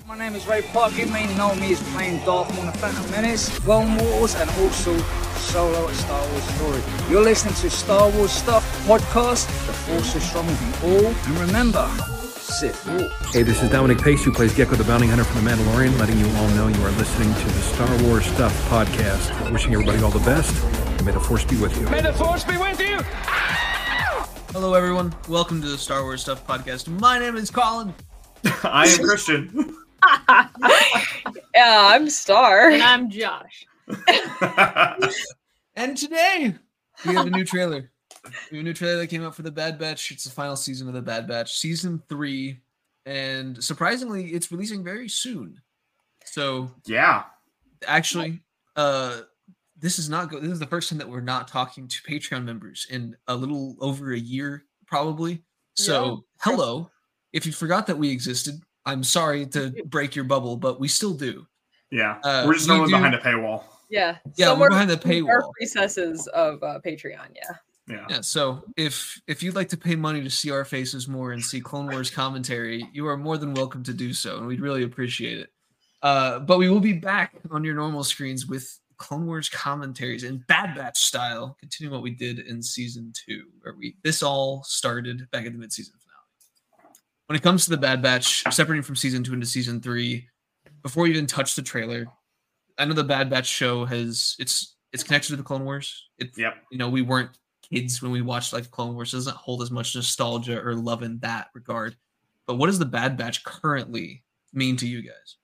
My name is Ray Park. You may know me as playing Darth Maul in The Phantom Menace, Clone Wars, and also Solo: A Star Wars Story. You're listening to Star Wars Stuff Podcast. The Force is strong with you all. And remember, Sith Walk. Hey, this is Dominic Pace, who plays Gekko the Bounty Hunter from The Mandalorian, letting you all know you are listening to the Star Wars Stuff Podcast. Wishing everybody all the best, and may the Force be with you. May the Force be with you! Hello, everyone. Welcome to the Star Wars Stuff Podcast. My name is Colin. I am Christian. Yeah, I'm Star. And I'm Josh. And today, we have a new trailer. We have a new trailer that came out for The Bad Batch. It's the final season of The Bad Batch, Season 3. And surprisingly, it's releasing very soon. So, Yeah. actually, this is the first time that we're not talking to Patreon members in a little over a year, probably. So, hello. If you forgot that we existed, I'm sorry to break your bubble, but we still do. Yeah. We're just no one behind a paywall. Yeah. Yeah, Somewhere we're behind the in paywall. Our recesses of Patreon, yeah. Yeah, so if you'd like to pay money to see our faces more and see Clone Wars commentary, you are more than welcome to do so, and we'd really appreciate it. But we will be back on your normal screens with Clone Wars commentaries in Bad Batch style, continuing what we did in Season 2, where this all started back at the mid-season finale. When it comes to the Bad Batch, separating from Season 2 into Season 3, before we even touch the trailer, I know the Bad Batch show it's connected to the Clone Wars. Yep. You know, we weren't kids when we watched like Clone Wars. It doesn't hold as much nostalgia or love in that regard. But what does the Bad Batch currently mean to you guys?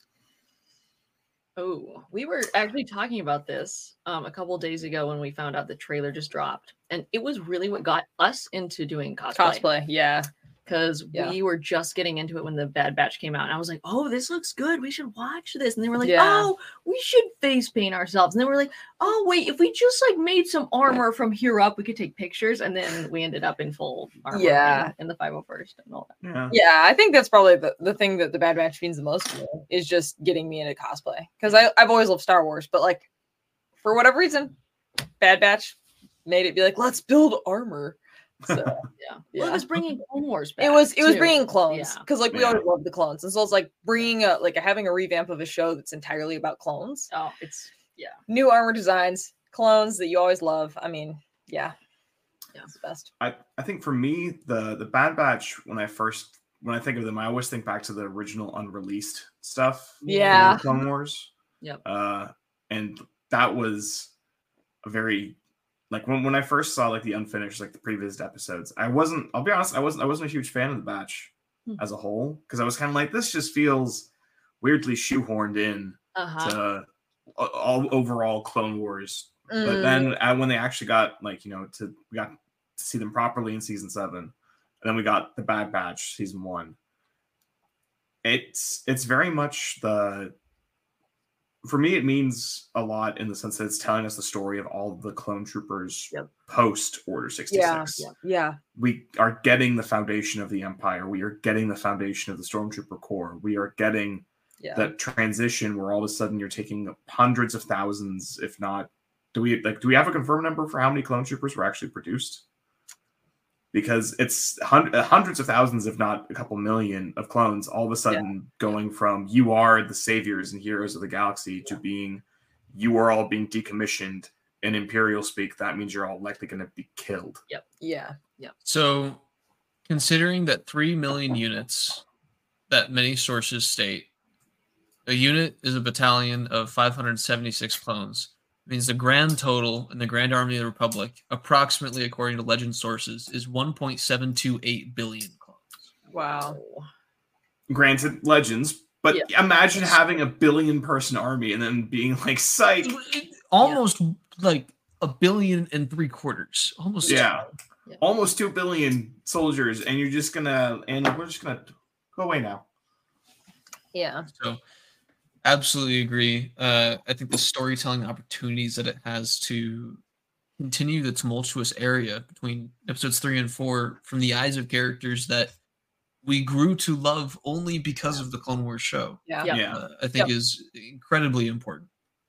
Oh, we were actually talking about this a couple days ago when we found out the trailer just dropped. And it was really what got us into doing cosplay. Yeah. Because we were just getting into it when the Bad Batch came out. And I was like, oh, this looks good. We should watch this. And they were like, oh, we should face paint ourselves. And then we're like, oh, wait, if we just like made some armor from here up, we could take pictures. And then we ended up in full armor in the 501st and all that. Yeah, I think that's probably the thing that the Bad Batch means the most to me is just getting me into cosplay. Because I've always loved Star Wars, but like for whatever reason, Bad Batch made it be like, let's build armor. So Well, it was bringing Clone Wars back. it was too. bringing clones because we Yeah. always loved the clones, and so it's like bringing having a revamp of a show that's entirely about clones. Oh, it's New armor designs, clones that you always love. I mean, it's the best. I think for me, the Bad Batch, when I think of them, I always think back to the original unreleased stuff. Yeah. from Clone Wars. Yep. And that was a very like when I first saw like the unfinished, like the previous episodes, I'll be honest, I wasn't a huge fan of the batch as a whole, because I was kind of like, this just feels weirdly shoehorned in to all overall Clone Wars. But then when they actually got we got to see them properly in Season 7, and then we got the Bad Batch Season 1. It's very much for me, it means a lot in the sense that it's telling us the story of all the clone troopers post Order 66. Yeah. We are getting the foundation of the Empire. We are getting the foundation of the Stormtrooper Corps. We are getting that transition where all of a sudden you're taking hundreds of thousands, if not. Do we have a confirmed number for how many clone troopers were actually produced? Because it's hundreds of thousands, if not a couple million of clones, all of a sudden going from you are the saviors and heroes of the galaxy to being you are all being decommissioned in Imperial speak. That means you're all likely going to be killed. Yeah. So, considering that 3 million units that many sources state, a unit is a battalion of 576 clones. Means the grand total in the Grand Army of the Republic, approximately according to legend sources, is 1.728 billion clones. Wow. Granted, legends, but imagine having a 1 billion person army and then being like, psych. Almost like 1.75 billion. Almost. Almost 2 billion soldiers, and we're just gonna go away now. Yeah. So, absolutely agree. I think the storytelling opportunities that it has to continue the tumultuous area between episodes 3 and 4 from the eyes of characters that we grew to love only because of the Clone Wars show. I think is incredibly important.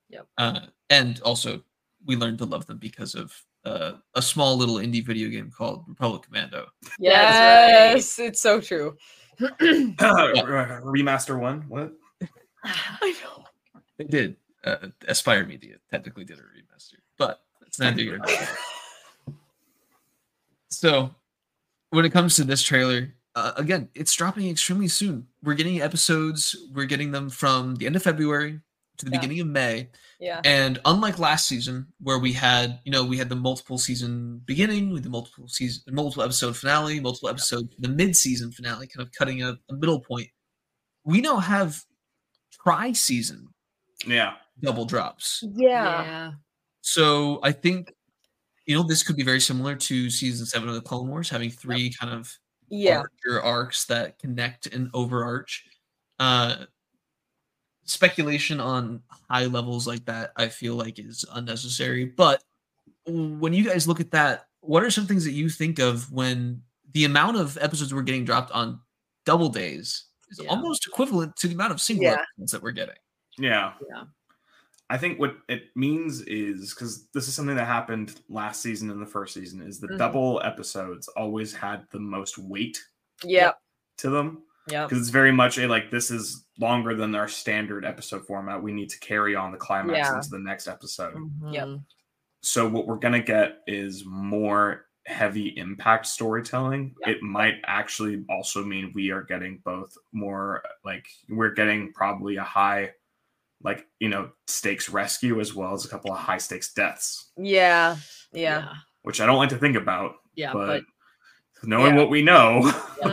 And also we learned to love them because of a small little indie video game called Republic Commando. Yes, it's so true. Remaster 1. What? I know. They did. Aspire Media technically did a remaster, but it's neither here nor there. So, when it comes to this trailer, again, it's dropping extremely soon. We're getting episodes. We're getting them from the end of February to the beginning of May. Yeah. And unlike last season, where we had the multiple season beginning with the multiple episode finale, multiple episode the mid-season finale, kind of cutting a middle point. We now have tri-season double drops. Yeah. So I think this could be very similar to season 7 of the Clone Wars, having 3 kind of larger arcs that connect and overarch. Speculation on high levels like that, I feel like, is unnecessary. But when you guys look at that, what are some things that you think of when the amount of episodes we're getting dropped on double days is almost equivalent to the amount of single episodes that we're getting? Yeah. I think what it means is, because this is something that happened last season and the first season, is the double episodes always had the most weight to them. Yeah, because it's very much this is longer than our standard episode format. We need to carry on the climax into the next episode. Yep. So what we're gonna get is more heavy impact storytelling. It might actually also mean we are getting both more we're getting probably a high stakes rescue as well as a couple of high stakes deaths. Yeah. Which I don't like to think about. Yeah, but knowing what we know.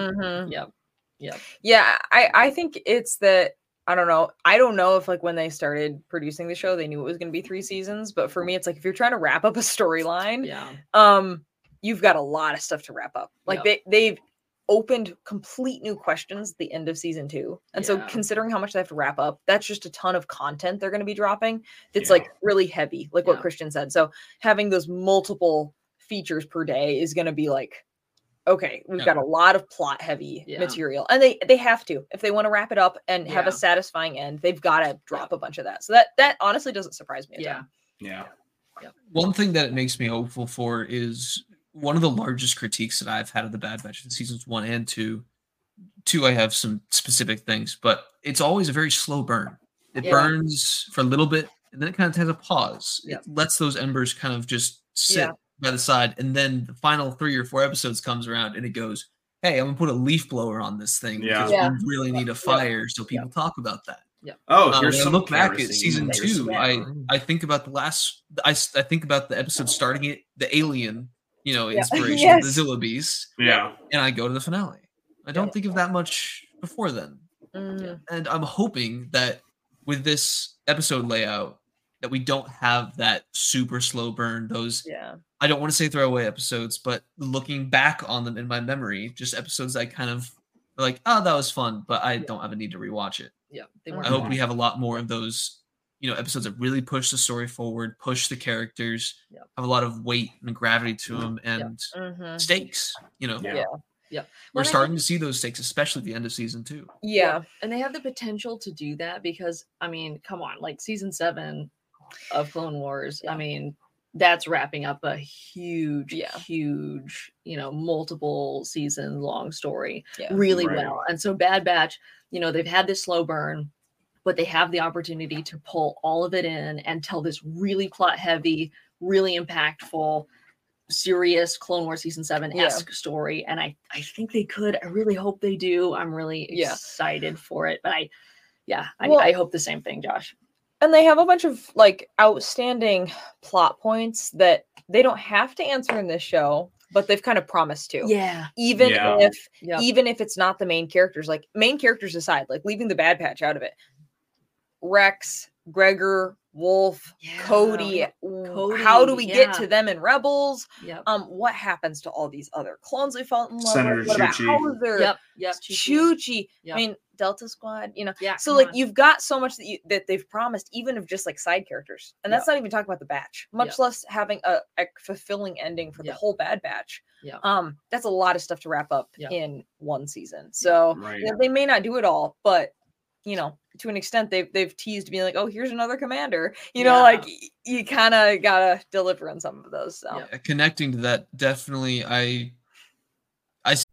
Yeah, I think it's that, I don't know if when they started producing the show they knew it was going to be 3 seasons, but for me it's if you're trying to wrap up a storyline, you've got a lot of stuff to wrap up. They've opened complete new questions at the end of season 2, and so considering how much they have to wrap up, that's just a ton of content they're going to be dropping that's really heavy, what Christian said. So having those multiple features per day is going to be okay, we've got a lot of plot heavy material, and they have to, if they want to wrap it up and have a satisfying end, they've got to drop a bunch of that. So that honestly doesn't surprise me. One thing that it makes me hopeful for is one of the largest critiques that I've had of the Bad Batch in seasons 1 and 2. 2, I have some specific things, but it's always a very slow burn. It burns for a little bit, and then it kind of has a pause. It lets those embers kind of just sit by the side, and then the final 3 or 4 episodes comes around and it goes, hey, I'm gonna put a leaf blower on this thing because we really need a fire, so people talk about that. Here's when some I look back at kerosene. season 2, I think about I think about the episode starting it, the alien inspiration, the Zilla Beast, and I go to the finale. I don't think of that much before then. And I'm hoping that with this episode layout that we don't have that super slow burn, those I don't want to say throwaway episodes, but looking back on them in my memory, just episodes I kind of that was fun, but I don't have a need to rewatch it. I hope we have a lot more of those episodes that really push the story forward, push the characters, have a lot of weight and gravity to them, and stakes. We're starting to see those stakes, especially at the end of season 2. And they have the potential to do that because come on, season 7 of Clone Wars, that's wrapping up a huge multiple season long story really well. And so Bad Batch, they've had this slow burn, but they have the opportunity to pull all of it in and tell this really plot heavy, really impactful, serious Clone Wars season 7-esque story. And I think they could. I really hope they do. I'm really excited for it. But I hope the same thing, Josh. And they have a bunch of outstanding plot points that they don't have to answer in this show, but they've kind of promised to. Even if it's not the main characters, main characters aside, leaving the Bad Batch out of it. Rex, Gregor, Wolf, Cody. How do we get to them in Rebels? What happens to all these other clones we fell in love Senator with? What about Chuchi? Chuchi. Delta Squad, so you've got so much that they've promised, even of just side characters, and that's not even talking about the Batch, much less having a fulfilling ending for the whole Bad Batch. That's a lot of stuff to wrap up in one season. So they may not do it all, but to an extent they've teased being oh, here's another commander, you kind of gotta deliver on some of those. So connecting to that, definitely I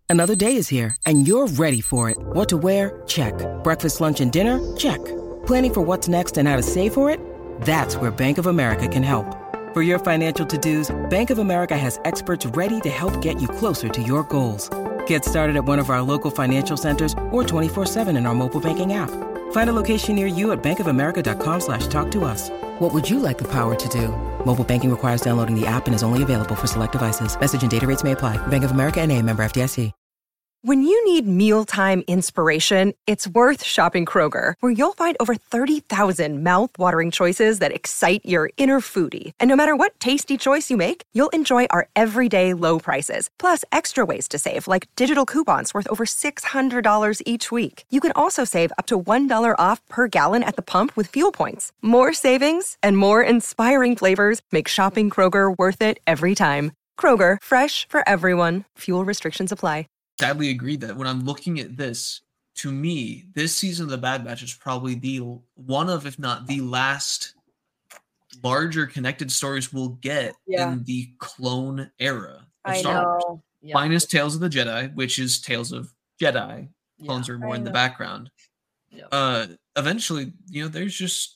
Another day is here, and you're ready for it. What to wear? Check. Breakfast, lunch, and dinner? Check. Planning for what's next and how to save for it? That's where Bank of America can help. For your financial to-dos, Bank of America has experts ready to help get you closer to your goals. Get started at one of our local financial centers or 24/7 in our mobile banking app. Find a location near you at bankofamerica.com/talktous. What would you like the power to do? Mobile banking requires downloading the app and is only available for select devices. Message and data rates may apply. Bank of America N.A., member FDIC. When you need mealtime inspiration, it's worth shopping Kroger, where you'll find over 30,000 mouth-watering choices that excite your inner foodie. And no matter what tasty choice you make, you'll enjoy our everyday low prices, plus extra ways to save, like digital coupons worth over $600 each week. You can also save up to $1 off per gallon at the pump with fuel points. More savings and more inspiring flavors make shopping Kroger worth it every time. Kroger, fresh for everyone. Fuel restrictions apply. Sadly agreed that when I'm looking at this, to me, this season of the Bad Batch is probably the one of, if not the last larger connected stories we'll get in the clone era of Star Wars. Yeah. Minus Tales of the Jedi, which is Tales of Jedi. Clones are more in the background. Eventually, there's just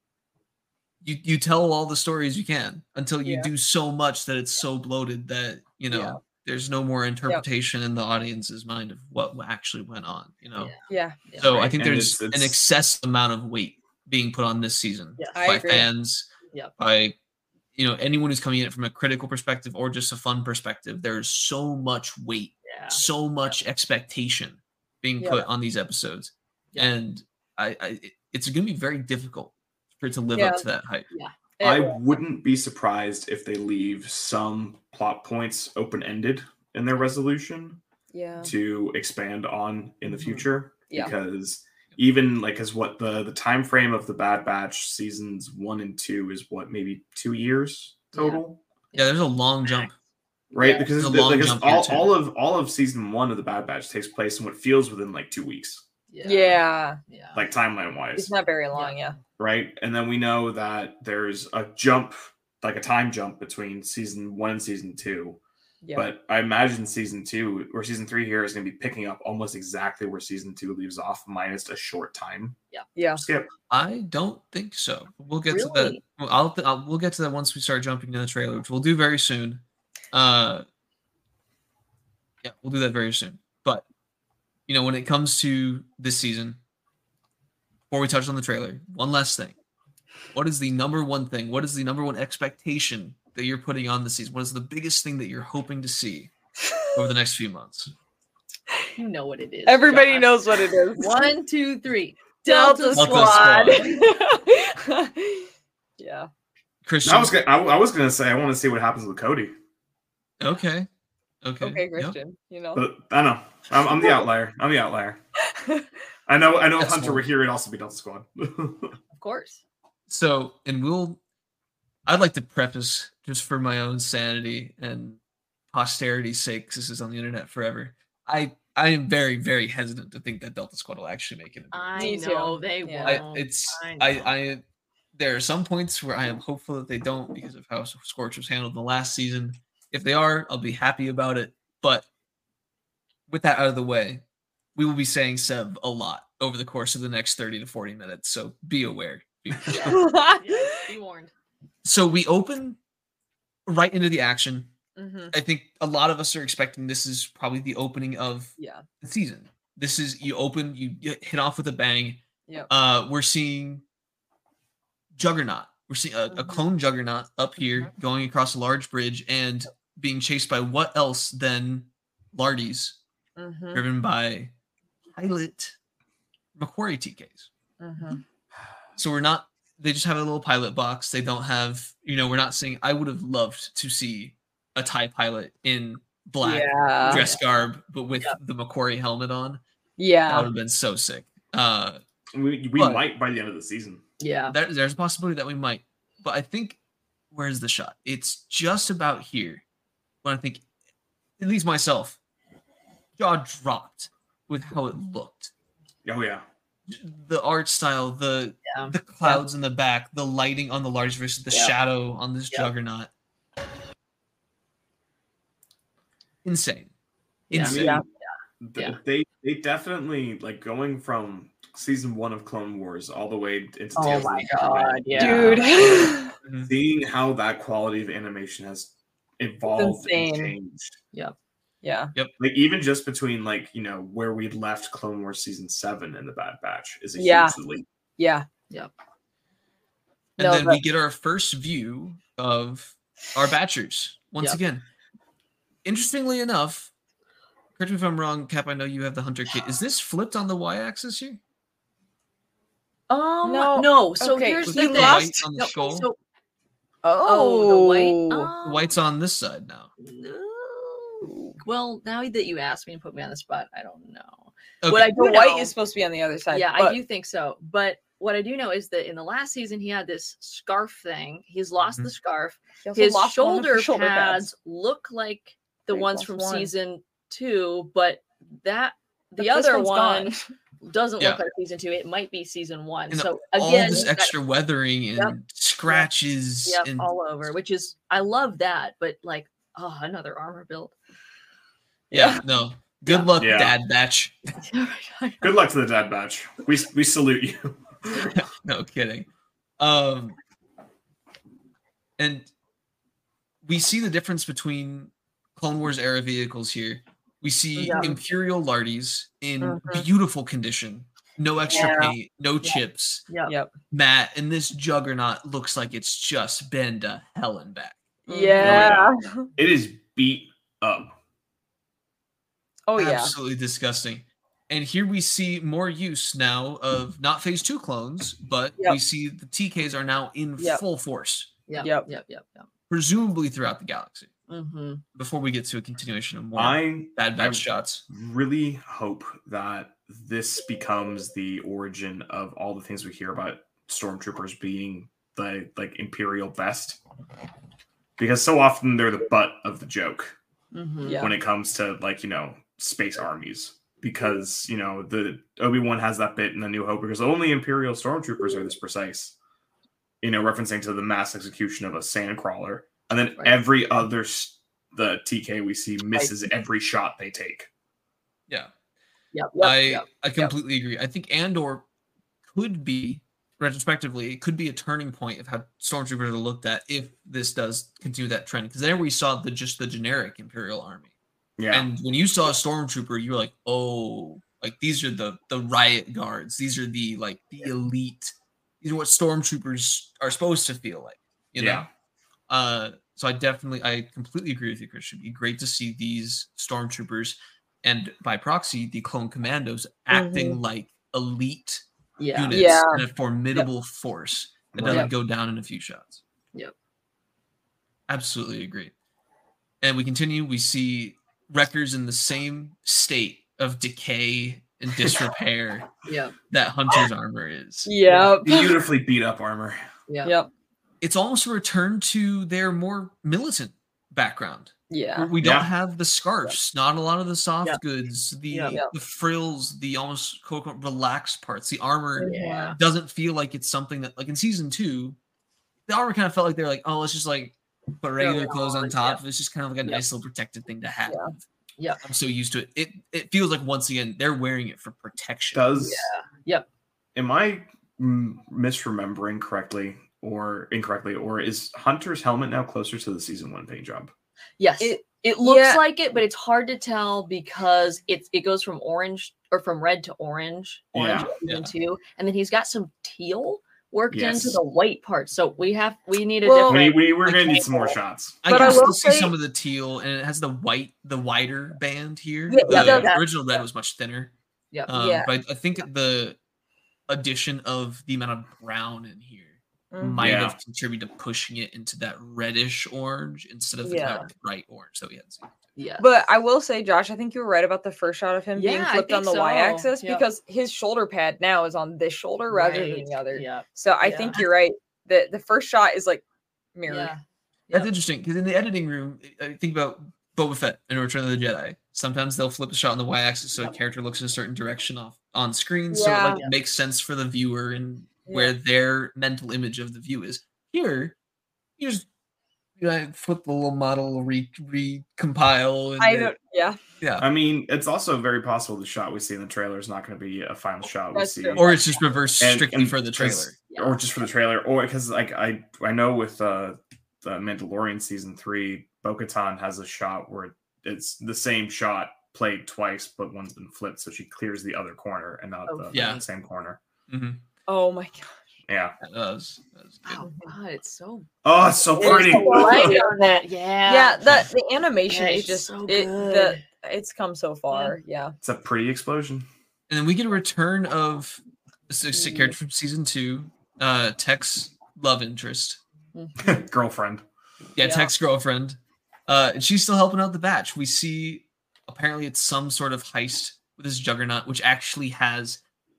you tell all the stories you can until you do so much that it's so bloated that there's no more interpretation in the audience's mind of what actually went on, So I think there's an excessive amount of weight being put on this season by fans, by anyone who's coming in from a critical perspective or just a fun perspective. There's so much weight, so much expectation being put on these episodes, and it's going to be very difficult for it to live up to that hype. I wouldn't be surprised if they leave some plot points open-ended in their resolution to expand on in the future. Because even as what the time frame of the Bad Batch seasons 1 and 2 is maybe 2 years total. There's a long jump, right? Because all of season 1 of the Bad Batch takes place in what feels within 2 weeks. Like timeline wise, it's not very long. Right. And then we know that there's a jump, like a time jump between season 1 and season 2. But I imagine season 2 or season 3 here is going to be picking up almost exactly where season 2 leaves off, minus a short time skip. I don't think so. We'll get to that. We'll get to that once we start jumping into the trailer, which we'll do very soon. We'll do that very soon. But when it comes to this season, before we touch on the trailer, one last thing. What is the number one thing? What is the number one expectation that you're putting on the season? What is the biggest thing that you're hoping to see over the next few months? You know what it is. Everybody knows what it is. 1, 2, 3. Delta Squad. Christian. I was gonna say I want to see what happens with Cody. Okay, Christian. But I know I'm the outlier. I know. If Hunter were here, it'd also be Delta Squad. Of course. So, I'd like to preface, just for my own sanity and posterity's sake, because this is on the internet forever. I am very, very hesitant to think that Delta Squad will actually make it. I know they won't. There are some points where I am hopeful that they don't because of how Scorch was handled in the last season. If they are, I'll be happy about it. But with that out of the way, we will be saying Seb a lot over the course of the next 30 to 40 minutes. So be aware. Be warned. So we open right into the action. Mm-hmm. I think a lot of us are expecting this is probably the opening of the season. This is you hit off with a bang. We're seeing Juggernaut. We're seeing a clone Juggernaut up here going across a large bridge and being chased by what else than Lardies, driven by pilot Macquarie TKs. So they just have a little pilot box. They don't have, we're not seeing, I would have loved to see a TIE pilot in black dress garb, but with the Macquarie helmet on. That would have been so sick. We might by the end of the season. There's a possibility that we might, but I think, where's the shot? It's just about here. When I think, at least myself, jaw dropped with how it looked. Oh yeah. The art style, the clouds in the back, the lighting on the large versus the shadow on this Juggernaut. Insane. They definitely, like, going from season 1 of Clone Wars all the way into Oh Tales of my the god, yeah. Dude. seeing how that quality of animation has evolved and insane. changed. Yeah. Like, even just between, like, you know, where we'd left Clone Wars season 7 and the Bad Batch is a Yeah. huge leap. Yeah. And No, then but- we get our first view of our Batchers once again. Interestingly enough, correct me if I'm wrong, Cap. I know you have the Hunter kit. Is this flipped on the y-axis here? No. So Okay, here's Was the it thing. the white on the No, skull? so- Oh, the white. The white's on this side now. No. Well, now that you asked me and put me on the spot, I don't know. Okay. What I do The white know- is supposed to be on the other side. Yeah, but I do think so. But what I do know is that in the last season, he had this scarf thing. He's lost the scarf. he also His lost one of shoulder, his shoulder pads look like the Three ones plus from one. season 2, but the But this other one's one gone. doesn't Yeah. look like season 2. It might be season 1. And So all again, this that- extra weathering and scratches Yep, and all over, which is I love that, but like, oh, another armor build. yeah, no. Good luck, Yeah. Dad Batch. Good luck to the Dad Batch. We salute you. No kidding. And we see the difference between Clone Wars era vehicles here. We see Yeah. Imperial Lardies in Mhm. beautiful condition, no extra Yeah. paint, no chips. Yep. Matt, and this Juggernaut looks like it's just been to hell and back. Yeah. It is beat up. Oh yeah. Absolutely disgusting. And here we see more use now of not phase 2 clones, but Yep. we see the TKs are now in Yep. full force, Yep. Yep. presumably throughout the galaxy. Mm-hmm. Before we get to a continuation of more I Bad Batch shots. really hope that this becomes the origin of all the things we hear about stormtroopers being the like Imperial best, because so often they're the butt of the joke Mm-hmm. Yeah. when it comes to, like, you know, space armies. Because, you know, the Obi-Wan has that bit in A New Hope because only Imperial stormtroopers are this precise, you know, referencing to the mass execution of a sandcrawler. And then Right. every other the TK we see misses every shot they take. Yeah. Yep. I completely agree. I think Andor could be, retrospectively, it could be a turning point of how stormtroopers are looked at if this does continue that trend. Because there we saw just the generic Imperial army. Yeah. And when you saw a stormtrooper, you were like, oh, like these are the riot guards. These are the elite. These are what stormtroopers are supposed to feel like, you know? So I completely agree with you, Chris. It'd be great to see these stormtroopers and by proxy, the clone commandos acting like elite units Yeah. in a formidable force that doesn't go down in a few shots. Yep. Absolutely agree. And we continue. We see Wreckers in the same state of decay and disrepair Yep. that Hunter's armor is. Yep. Beautifully beat up armor. Yep. Yep. It's almost a return to their more militant background. Yeah. We don't Yeah. have the scarves, not a lot of the soft Yeah. goods, the Yeah. the frills, the almost quote unquote relaxed parts. The armor Yeah. doesn't feel like it's something that, like in season 2, the armor kind of felt like they're like, oh, let's just like put regular it clothes on on, top. It's just kind of like a nice little protected thing to have. Yeah. I'm so used to it. It feels like once again they're wearing it for protection. Does Yep. Am I misremembering correctly or incorrectly, or is Hunter's helmet now closer to the season 1 paint job? Yes. It looks yeah. like it, but it's hard to tell because it goes from orange or from red to orange Yeah. in season 2, and then he's got some teal worked Yes. into the white part. So we need a Well, different. We're gonna need some more shots. I But can I will still see say- some of the teal, and it has the wider band here. Yeah, the yeah. original red was much thinner. Yep. Yeah. But I think the addition of the amount of brown in here Mhm. might Yeah. have contributed to pushing it into that reddish orange instead of the kind of bright orange that we had seen. Yeah. But I will say, Josh, I think you were right about the first shot of him being Yeah, I flipped on think the so. y-axis Yep. because his shoulder pad now is on this shoulder rather than Right. the other. Yeah. So I Yeah. think you're right. The first shot is like mirrored. Yeah. That's Yep. interesting because in the editing room, I think about Boba Fett in Return of the Jedi. Sometimes they'll flip a shot on the y-axis so a character looks in a certain direction on screen, so Yeah. it makes sense for the viewer and where their mental image of the view is. Here, you just flip the little model, recompile, and I don't. Yeah. Yeah. I mean, it's also very possible the shot we see in the trailer is not going to be a final shot we That's see. true. Or it's just reversed And- strictly and for the trailer. 'cause- or just for the trailer, or because like I know with the Mandalorian season 3, Bo-Katan has a shot where it's the same shot played twice, but one's been flipped, so she clears the other corner and not the same corner. Mm-hmm. Oh my god. Yeah. That was good. Oh god, it's so Oh, it's so pretty. light on that. Yeah. Yeah, the animation Yeah, is it's just so it. good. It's come so far. Yeah. It's a pretty explosion. And then we get a return of a character from season 2, Tech's love interest. Girlfriend. Yeah, Yeah. Tech's girlfriend. And she's still helping out the batch. We see apparently it's some sort of heist with this Juggernaut, which actually has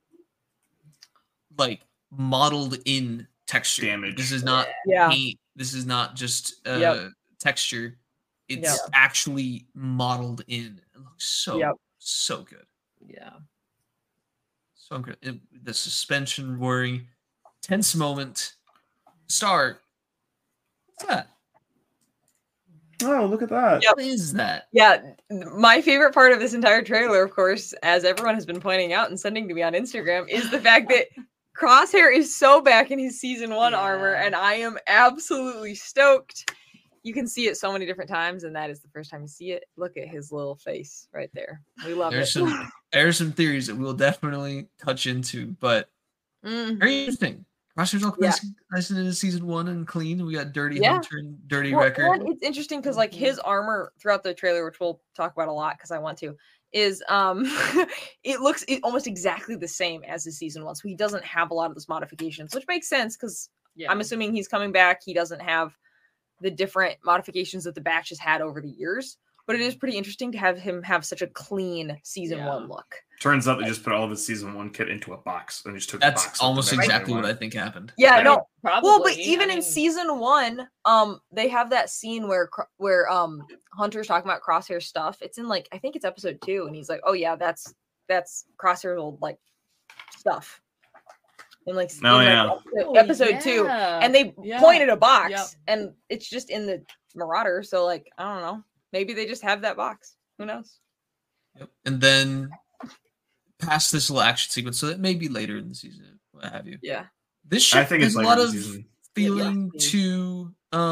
like modeled in texture. Damage. This is not Yeah. paint. This is not just Yep. texture. It's Yep. actually modeled in. It looks so Yep. so good. Yeah. So good. The suspension worry, tense moment. Start. What's that? Oh, look at that. Yep. What is that? Yeah, my favorite part of this entire trailer, of course, as everyone has been pointing out and sending to me on Instagram, is the fact that Crosshair is so back in his season 1 armor, and I am absolutely stoked. You can see it so many different times, and that is the first time you see it. Look at his little face right there. We love There's it. there's some theories that we'll definitely touch into, but Mhm. very interesting. Crosshair's all Yeah. nice into season 1 and clean. We got Dirty Yeah. Hunter and Dirty Well, Wrecker. and it's interesting because like his armor throughout the trailer, which we'll talk about a lot because I want to, is it looks almost exactly the same as his season 1. So he doesn't have a lot of those modifications, which makes sense because Yeah. I'm assuming he's coming back. He doesn't have the different modifications that the batch has had over the years. But it is pretty interesting to have him have such a clean season Yeah. 1 look. Turns out they just put all of his season 1 kit into a box and just took the box That's out almost the next exactly one. what I think happened. Yeah, Yeah. no. Probably. Well, but even I in mean, season 1, they have that scene where Hunter's talking about Crosshair stuff. It's in like I think it's episode 2, and he's like, "Oh yeah, that's Crosshair's old like stuff." And like, Oh, in, yeah. episode 2, yeah. and they Yeah. pointed a box, Yep. and it's just in the Marauder. So like, I don't know, maybe they just have that box. Who knows? Yep. And then past this little action sequence, so that may be later in the season, what have you. Yeah. This ship I think has it's a later lot in of the season. feeling Yeah. to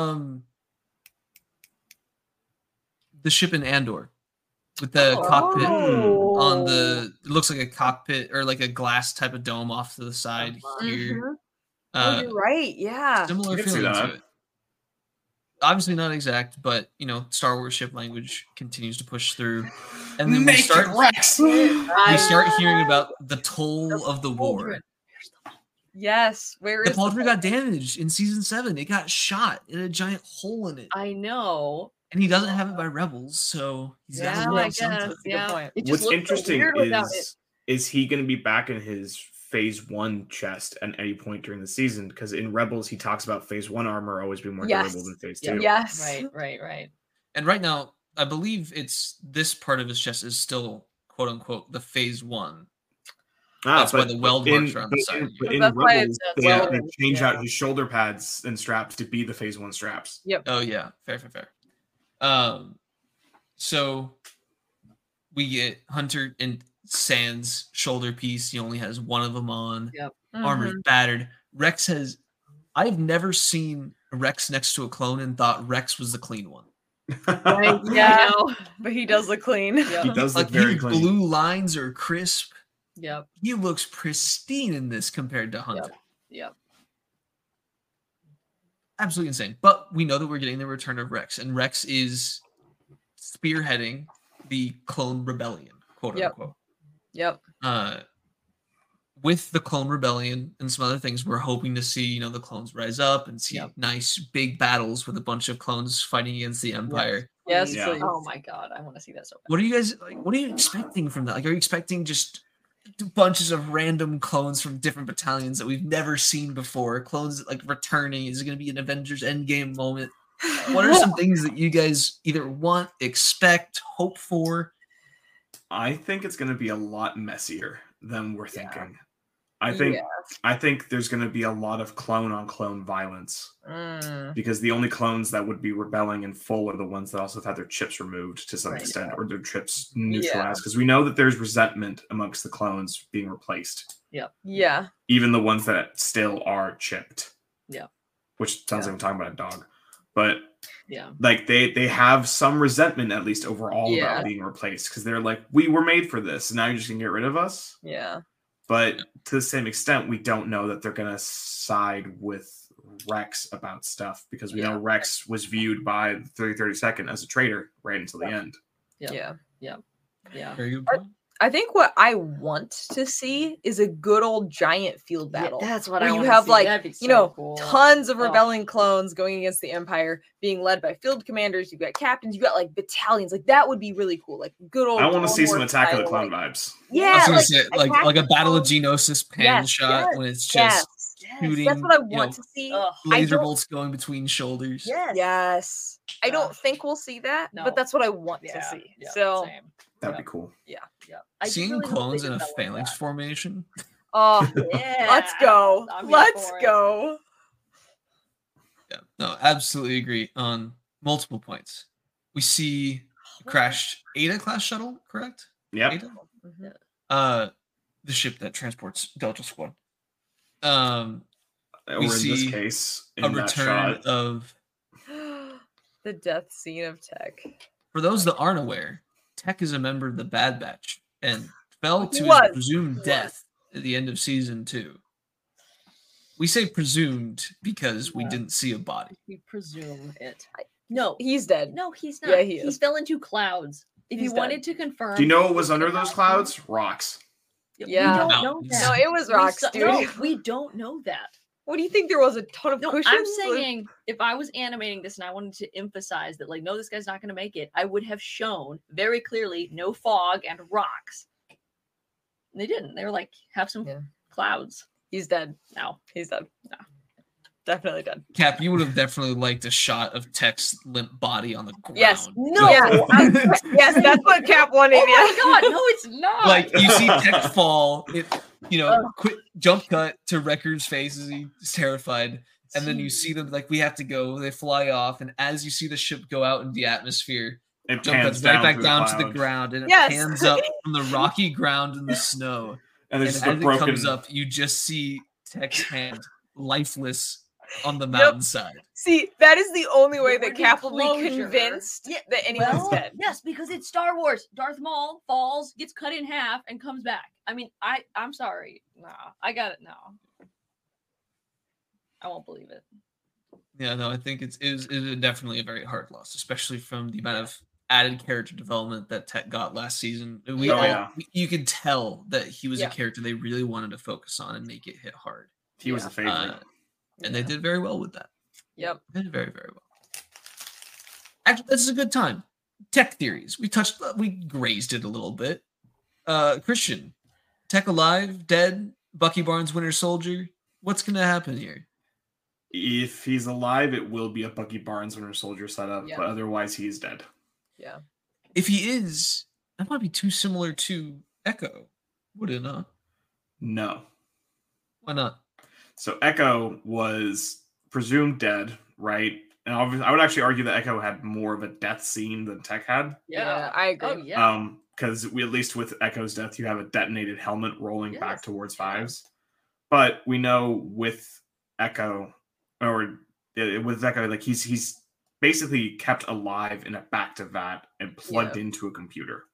the ship in Andor with the cockpit on the it looks like a cockpit or like a glass type of dome off to the side here. Mhm. Oh, you're right. Yeah. Similar I can see feeling that. to it. Obviously not exact, but you know, Star Wars ship language continues to push through. And then we start hearing about the toll of the war. Yes. Where The is Pauldron got damaged in season 7. It got shot. It had a giant hole in it. I know. And he doesn't have it by rebels, so he's got Yeah, to I love something. guess. Good Yeah. point. It just What's looks so interesting weird without it. is he going to be back in his phase 1 chest at any point during the season? Because in Rebels, he talks about phase 1 armor always being more Yes. durable than phase Yeah. 2. Yes. Right. And right now, I believe it's this part of his chest is still quote unquote the phase 1. That's why the weld marks are on the side. But in That's why Rebels, it's they welded, change yeah. out his shoulder pads and straps to be the phase 1 straps. Oh yeah, fair. So we get Hunter and Sans shoulder piece. He only has one of them on. Yep. Armor's battered. Rex has. I've never seen Rex next to a clone and thought Rex was the clean one. Right. Yeah. I know. But he does look clean. He Yep. does look Like very his clean. blue lines are crisp. Yep. He looks pristine in this compared to Hunter. Yep. Absolutely insane. But we know that we're getting the return of Rex, and Rex is spearheading the clone rebellion, quote Yep. unquote. Yep. With the clone rebellion and some other things, we're hoping to see, you know, the clones rise up and see Yep. nice big battles with a bunch of clones fighting against the Empire. Yes. Yeah. Please. Oh my god, I want to see that so bad. What are you guys like? What are you expecting from that? Like, are you expecting just bunches of random clones from different battalions that we've never seen before? Clones like returning? Is it going to be an Avengers Endgame moment? What are some things that you guys either want, expect, hope for? I think it's going to be a lot messier than we're thinking. I think there's going to be a lot of clone on clone violence because the only clones that would be rebelling in full are the ones that also have had their chips removed to some extent or their chips neutralized because we know that there's resentment amongst the clones being replaced. Yeah. Even the ones that still are chipped. Yeah. Which sounds like I'm talking about a dog. But yeah, like they have some resentment at least overall about being replaced because they're like, we were made for this. And now you're just going to get rid of us? Yeah. But to the same extent, we don't know that they're going to side with Rex about stuff because we know Rex was viewed by the 32nd as a traitor right until the end. Yeah. Very good point. I think what I want to see is a good old giant field battle. That's what where I you want have to see. like That'd be so you know cool. tons of rebelling clones going against the Empire, being led by field commanders. You've got captains. You got like battalions. Like that would be really cool. Like good old. I want to see some Clone Attack of the style, Clone like, vibes. Yeah, I was gonna say like a Battle of Clone. Geonosis pan shot when it's just shooting. That's what I want to see. Laser bolts going between shoulders. Yes. I don't think we'll see that, but that's what I want to see. So that'd be cool. Yeah. Seeing really hope clones they in a develop phalanx that. formation. Oh, let's go. I'm here Let's for it. go. Yeah, no, absolutely agree on multiple points. We see a crashed Ada class shuttle, correct? Yep. Ada? The ship that transports Delta Squad. Or We in see this case, in a that return shot. of. The death scene of Tech. For those that aren't aware, Tech is a member of the Bad Batch and fell to Was. his presumed death at the end of season 2. We say presumed because we didn't see a body. We presume it. No, He's dead. no, he's not. Yeah, he is. fell into clouds. If He's you wanted to confirm, Do you know what was under those clouds? Rocks. Yeah. we don't No. know that. No, it was rocks, dude. No, we don't know that. What do you think? There was a ton of No, cushions? I'm saying if I was animating this and I wanted to emphasize that, like, no, this guy's not going to make it, I would have shown very clearly no fog and rocks. And they didn't. They were like, have some clouds. He's dead. No, He's dead. No. Definitely dead. Cap, you would have definitely liked a shot of Tech's limp body on the ground. Yes. No. Yes, that's what Cap wanted. Oh my god, no, it's not. Like you see Tech fall, quick jump cut to Wrecker's face as he's terrified, and then you see them like we have to go. They fly off, and as you see the ship go out into the atmosphere, It jump pans cuts right back through down to the cloud. ground, and it Yes. pans up from the rocky ground in the snow. And And there's as just a it broken. comes up, you just see Tech's hand lifeless on the mountainside. See, that is the only way There that would be Cap will be closure. convinced Yeah, that anyone's well, dead. yes, because it's Star Wars. Darth Maul falls, gets cut in half, and comes back. I mean, I'm sorry. Nah, I got it now. I won't believe it. Yeah, no, I think it is definitely a very hard loss, especially from the amount of added character development that Tech got last season. You could tell that he was a character they really wanted to focus on and make it hit hard. He was a favorite. And they did very well with that. Yep. They did very, very well. Actually, this is a good time. Tech theories. We grazed it a little bit. Christian, Tech alive, dead, Bucky Barnes, Winter Soldier. What's going to happen here? If he's alive, it will be a Bucky Barnes Winter Soldier setup, but otherwise he's dead. Yeah. If he is, that might be too similar to Echo, would it not? No. Why not? So Echo was presumed dead, right? And obviously, I would actually argue that Echo had more of a death scene than Tech had. Yeah, I agree. Oh, yeah. Because at least with Echo's death, you have a detonated helmet rolling back towards Fives. But we know with Echo, like he's basically kept alive in a back-to-vat and plugged into a computer.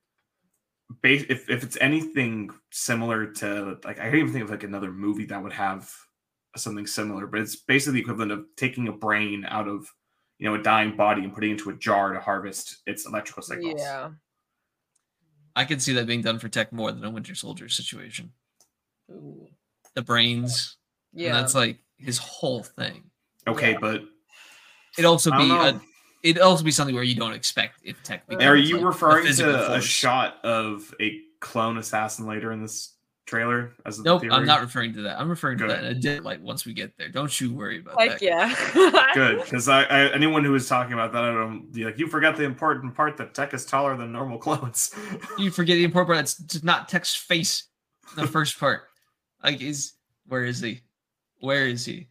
If it's anything similar to, like, I can't even think of like another movie that would have something similar, but it's basically the equivalent of taking a brain out of, a dying body and putting it into a jar to harvest its electrical signals. Yeah. I could see that being done for Tech more than a Winter Soldier situation. Ooh. The brains. Yeah. And that's like his whole thing. Okay, but it'd also I be something where you don't expect if Tech. Are you referring physical to a force. shot of a clone assassin later in this trailer? As Nope, theory? I'm not referring to that. I'm referring to Good. that in a dim light once we get there. Don't you worry about Heck that. yeah. Good, because anyone who was talking about that, I don't be like, you forgot the important part that Tech is taller than normal clones. You forget the important part. It's just not Tech's face in the first part. Like, where is he? Where is he?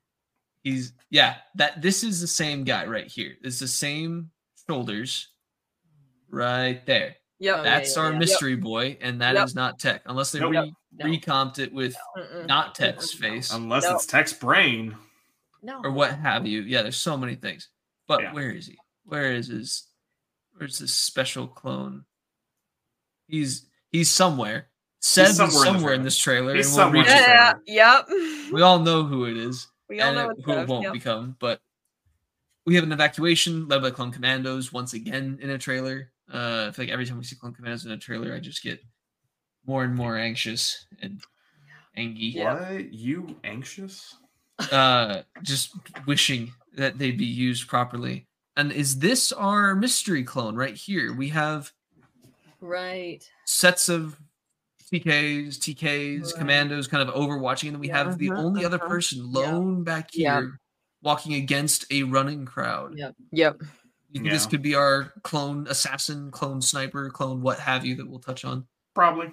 This is the same guy right here. It's the same shoulders right there. Yep. That's our mystery boy, and that is not Tech, unless they recomped it with not Tech's face. Unless it's Tech's brain. No. Or what have you. Yeah, there's so many things. But Yeah. where is he? Where's this special clone? He's somewhere. Seb is somewhere in this trailer. He's and somewhere. Yep. we all know who it is. We all know who it won't become. But we have an evacuation led by Clone Commandos once again in a trailer. I feel like every time we see Clone Commandos in a trailer, I just get more and more anxious and angry. What? You anxious? Just wishing that they'd be used properly. And is this our mystery clone right here? We have sets of TKs, commandos kind of overwatching, and then we have the only other person lone back here walking against a running crowd. Yep. You think this could be our clone assassin, clone sniper, clone what have you that we'll touch on? Probably.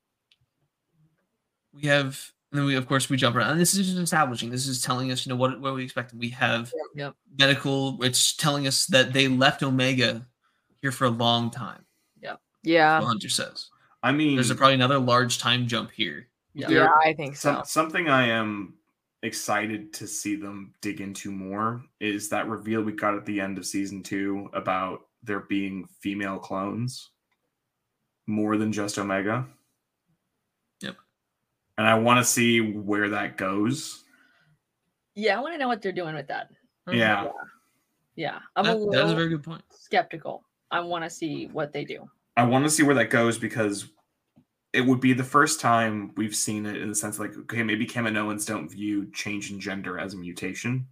We have, and then of course we jump around. And this is just establishing. This is telling us, what we expect. We have medical. It's telling us that they left Omega here for a long time. Yeah. Hunter says. I mean, there's probably another large time jump here. Yeah, I think so. Something I am excited to see them dig into more is that reveal we got at the end of season 2 about there being female clones more than just Omega. Yep. And I want to see where that goes. Yeah, I want to know what they're doing with that. Yeah. Yeah. That's a very good point. Skeptical. I want to see what they do. I want to see where that goes because it would be the first time we've seen it in the sense like, okay, maybe Kaminoans don't view change in gender as a mutation.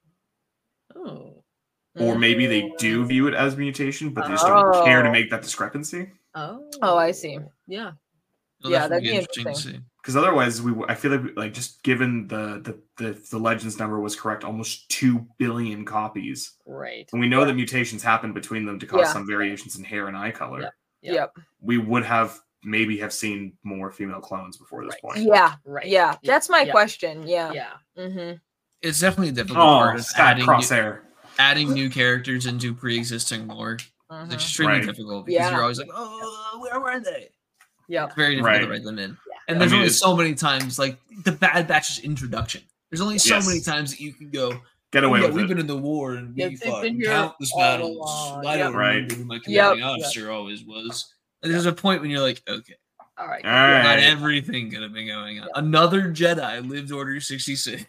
Oh. Or maybe they do view it as mutation, but they just don't care to make that discrepancy. Oh, I see. Yeah. That'd be interesting to see. Because otherwise, I feel like just given the Legends number was correct, almost 2 billion copies. Right. And we know that mutations happen between them to cause some variations in hair and eye color. Yep. We would have seen more female clones before this point. Yeah. Right. Yeah. That's my question. Yeah. Yeah. Mm-hmm. It's definitely a difficult part of adding new characters into pre-existing lore. It's extremely difficult because you're always like, where are they? Yeah. It's very difficult to write them in. Yeah. And there's only so many times, like the Bad Batch's introduction. There's only so many times that you can go, get away with we've it. been in the war and we fought been here countless battles. I don't remember who my commanding officer always was. And there's a point when you're like, okay. All right. Not everything could have been going on. Another Jedi lived Order 66.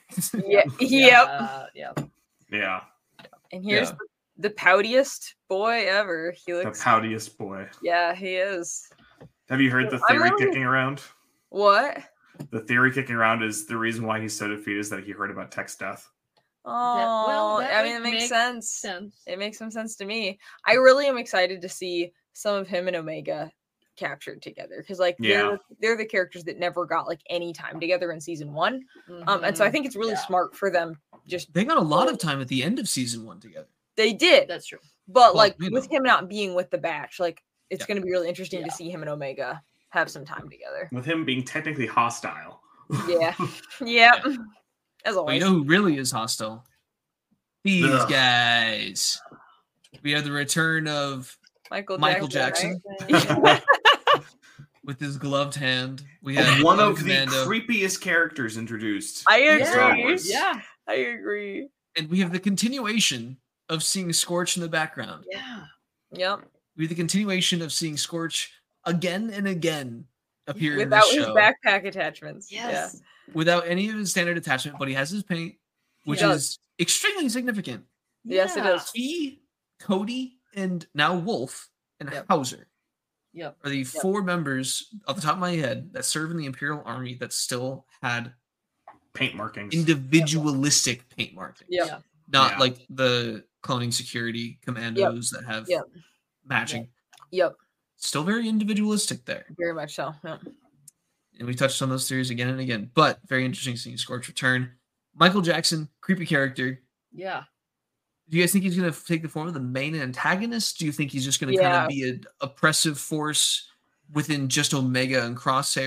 Yep. Yeah. And here's the poutiest boy ever. He looks the poutiest boy. Yeah, he is. Have you heard the theory kicking around? What? The theory kicking around is the reason why he's so defeated is that he heard about Tech's death. Oh, I mean, it makes sense. It makes some sense to me. I really am excited to see some of him and Omega captured together because, like, they're the characters that never got like any time together in season 1. And so I think it's really smart for them. They got a lot of time at the end of season 1 together. They did. That's true. But with him not being with the batch, like, it's going to be really interesting to see him and Omega have some time together. With him being technically hostile. Yeah. Yep. As always. But you know who really is hostile? These guys. We have the return of Michael Jackson. Right? With his gloved hand. We have one of the creepiest characters introduced. I agree. Star Wars. Yeah, I agree. And we have the continuation of seeing Scorch in the background. Yeah. Yep. We have the continuation of seeing Scorch again and again appear without in this show. His backpack attachments. Yes. Yeah. Without any of his standard attachment, but he has his paint, which is extremely significant. Yes, it is. He, Cody, and now Wolf and Hauser are the 4 members off the top of my head that serve in the Imperial Army that still had paint markings, individualistic paint markings. Yeah. Not like the cloning security commandos that have matching. Yep. Still very individualistic there. Very much so. Yeah. And we touched on those theories again and again. But very interesting seeing Scorch return. Michael Jackson, creepy character. Yeah. Do you guys think he's going to take the form of the main antagonist? Do you think he's just going to kind of be an oppressive force within just Omega and Crosshair?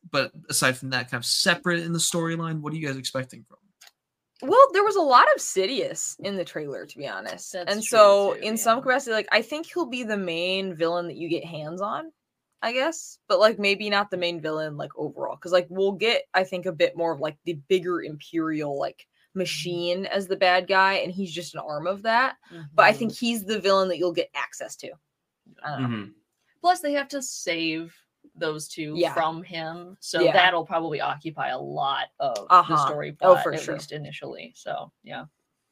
but aside from that, kind of separate in the storyline, what are you guys expecting from him? Well, there was a lot of Sidious in the trailer, to be honest. That's and true, so, too, in yeah. some capacity, like, I think he'll be the main villain that you get hands on, I guess. But, like, maybe not the main villain, like, overall. Because, like, we'll get, I think, a bit more of, like, the bigger Imperial, like, machine as the bad guy. And he's just an arm of that. But I think he's the villain that you'll get access to. I don't know. Mhm. Plus, they have to save those two Yeah. from him, so Yeah. that'll probably occupy a lot of the Uh-huh. story Oh, plot, for at sure. least initially. So, yeah.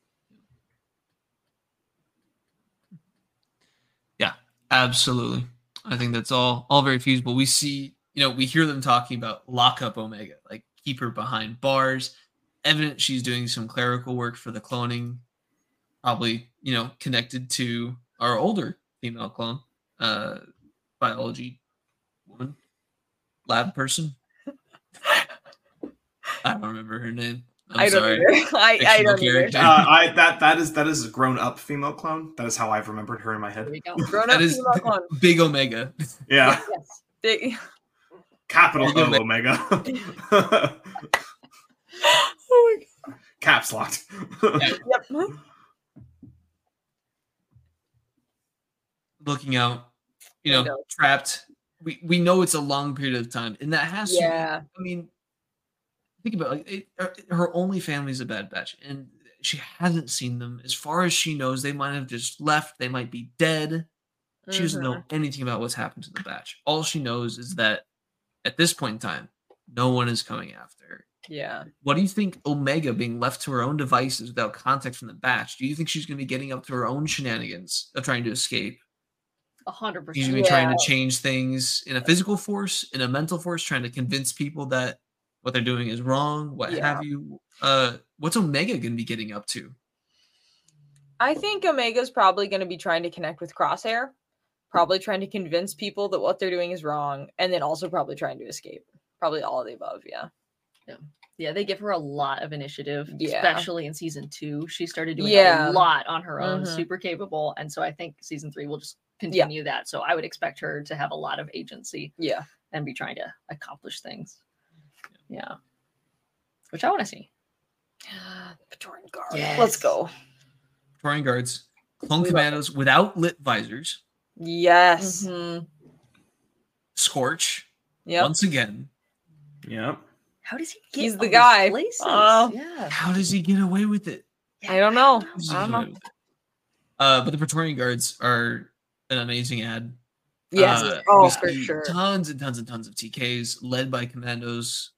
Yeah, absolutely. I think that's all very feasible. We see, we hear them talking about lock up Omega, like keep her behind bars. Evident she's doing some clerical work for the cloning, probably, connected to our older female clone, biology woman, lab person. I don't remember her name. I'm sorry. Don't either. I don't either. character. That is a grown up female clone. That is how I've remembered her in my head. There we go. Grown That up is female clone. Big Omega. Yeah, Yes. Big. capital Big O Omega. Oh my Caps locked. God. Yep. Looking out, Windows. trapped. We know it's a long period of time, and that has to. Yeah. I mean, think about it, her only family's a Bad Batch, and she hasn't seen them. As far as she knows, they might have just left. They might be dead. She doesn't know anything about what's happened to the Batch. All she knows is that at this point in time, no one is coming after her. Yeah. What do you think Omega being left to her own devices without contact from the Batch? Do you think she's going to be getting up to her own shenanigans of trying to escape? 100%. She's going to be trying to change things in a physical force, in a mental force, trying to convince people that what they're doing is wrong, what have you. What's Omega going to be getting up to? I think Omega's probably going to be trying to connect with Crosshair, probably trying to convince people that what they're doing is wrong, and then also probably trying to escape. Probably all of the above, yeah. Yeah, they give her a lot of initiative, Yeah. especially in season 2. She started doing Yeah. a lot on her own, Mhm. super capable. And so I think season 3 will just continue that. So I would expect her to have a lot of agency Yeah. and be trying to accomplish things. Yeah. Which I want to see. Praetorian Guard. Yes. Let's go. Praetorian Guards, clone We love commandos without lit visors, Yes. Mhm. Scorch, Yep. once again. Yep. How does he get He's all the these guy. places? Oh. Yeah. How does he get away with it? I don't know. How does he I get don't away know. with it? But the Praetorian Guards are an amazing ad. Yes. We Oh, for see sure. Tons and tons and tons of TKs led by commandos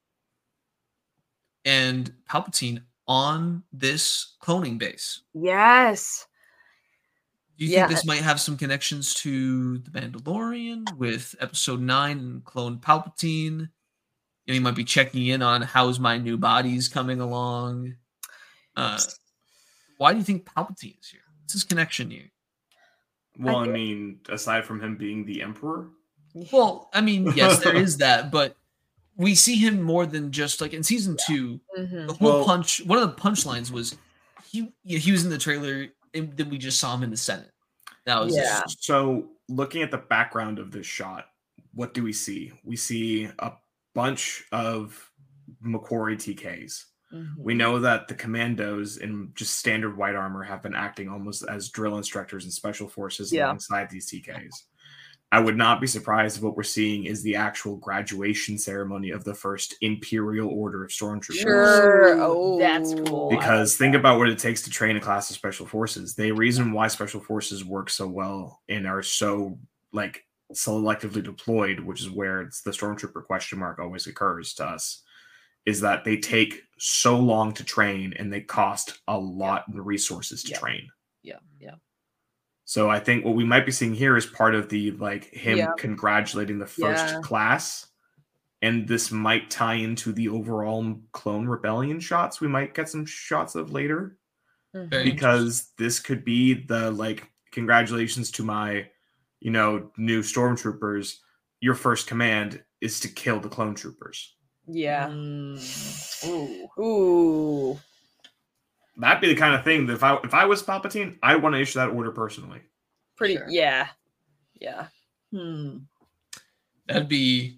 and Palpatine on this cloning base. Yes. Do you think this might have some connections to The Mandalorian with Episode 9 and Clone Palpatine? He might be checking in on how's my new body's coming along. Why do you think Palpatine is here? What's his connection here? Well, I mean, aside from him being the Emperor, Well, I mean, yes, there is that, but we see him more than just like in season 2. Mhm. The whole Well- one of the punchlines was he was in the trailer, and then we just saw him in the Senate. That was Yeah. So, looking at the background of this shot, what do we see? We see a bunch of Macquarie TKs. We know that the commandos in just standard white armor have been acting almost as drill instructors and special forces Yeah. alongside these TKs. I would not be surprised if what we're seeing is the actual graduation ceremony of the first Imperial Order of Stormtroopers. Sure. Ooh, Oh, that's cool. Because think about what it takes to train a class of special forces. The reason why special forces work so well and are so like selectively deployed, which is where it's the Stormtrooper question mark always occurs to us, is that they take so long to train and they cost a lot of resources to train. Yeah. So I think what we might be seeing here is part of the like him Yeah. congratulating the first Yeah. class. And this might tie into the overall clone rebellion shots we might get some shots of later. very Because this could be the like congratulations to my, new stormtroopers. Your first command is to kill the clone troopers. Yeah. Ooh. Ooh. That'd be the kind of thing that if I was Palpatine, I'd want to issue that order personally. Pretty. Sure. Yeah. Yeah. Hmm. That'd be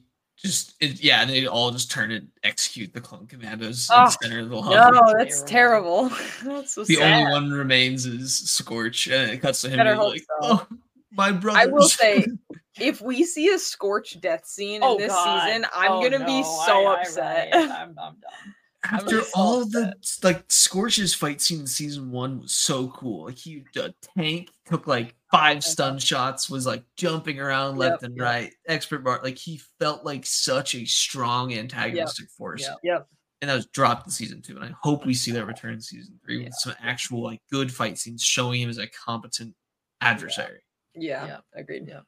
and they all just turn and execute the clone commandos Oh, in the center of the hub. No, that's terrible. That's so The sad. only one remains is Scorch, and it cuts to him Better and he's hope like, so. "Oh, my brother." I will say, if we see a Scorch death scene in this season, I'm gonna be so upset. I'm done. After so all the like Scorch's fight scene in season 1 was so cool. Like he tank took like 5 stun shots, was like jumping around left and right. Expert bar, like he felt like such a strong antagonistic force. Yep. And that was dropped in season 2. And I hope we see that return in season 3 with some actual like good fight scenes showing him as a competent adversary. Yeah. Agreed. Yeah.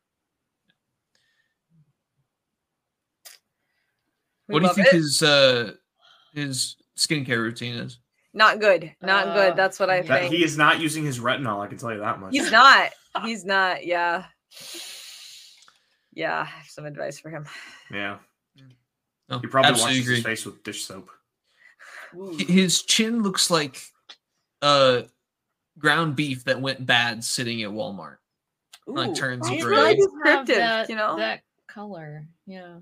What do you think his skincare routine is? Not good. Not good. That's what I think. He is not using his retinol. I can tell you that much. He's not. He's not. Yeah. Yeah. I have some advice for him. Yeah. No, He probably absolutely washes agree. his face with dish soap. His chin looks like ground beef that went bad sitting at Walmart. Like turns It's gray. really descriptive, that, you know? that color. Yeah.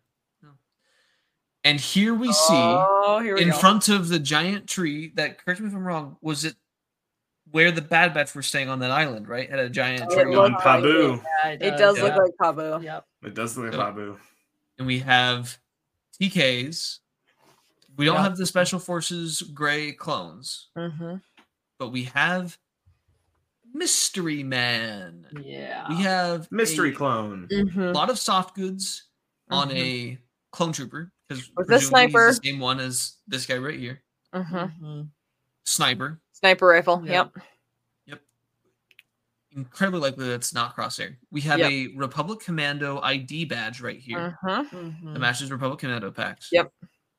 And here we see Here we in go. front of the giant tree that, correct me if I'm wrong, was it where the Bad Batch were staying on that island, right? At a giant Oh, tree. On Pabu. Yeah, It does look Yeah. like Pabu. Yep. It does look like Yeah. Pabu. And we have TKs. We don't Yeah. have the Special Forces gray clones, Mm-hmm. but we have Mystery Man. Yeah. We have Mystery a clone. Mm-hmm. lot of soft goods on a clone trooper because With the sniper. he's the same one as this guy right here. Mm-hmm. Mm-hmm. Sniper. Sniper rifle. Yeah. Yep. Incredibly likely that's not Crosshair. We have Yep. a Republic Commando ID badge right here. Mm-hmm. The matches Republic Commando packs. Yep.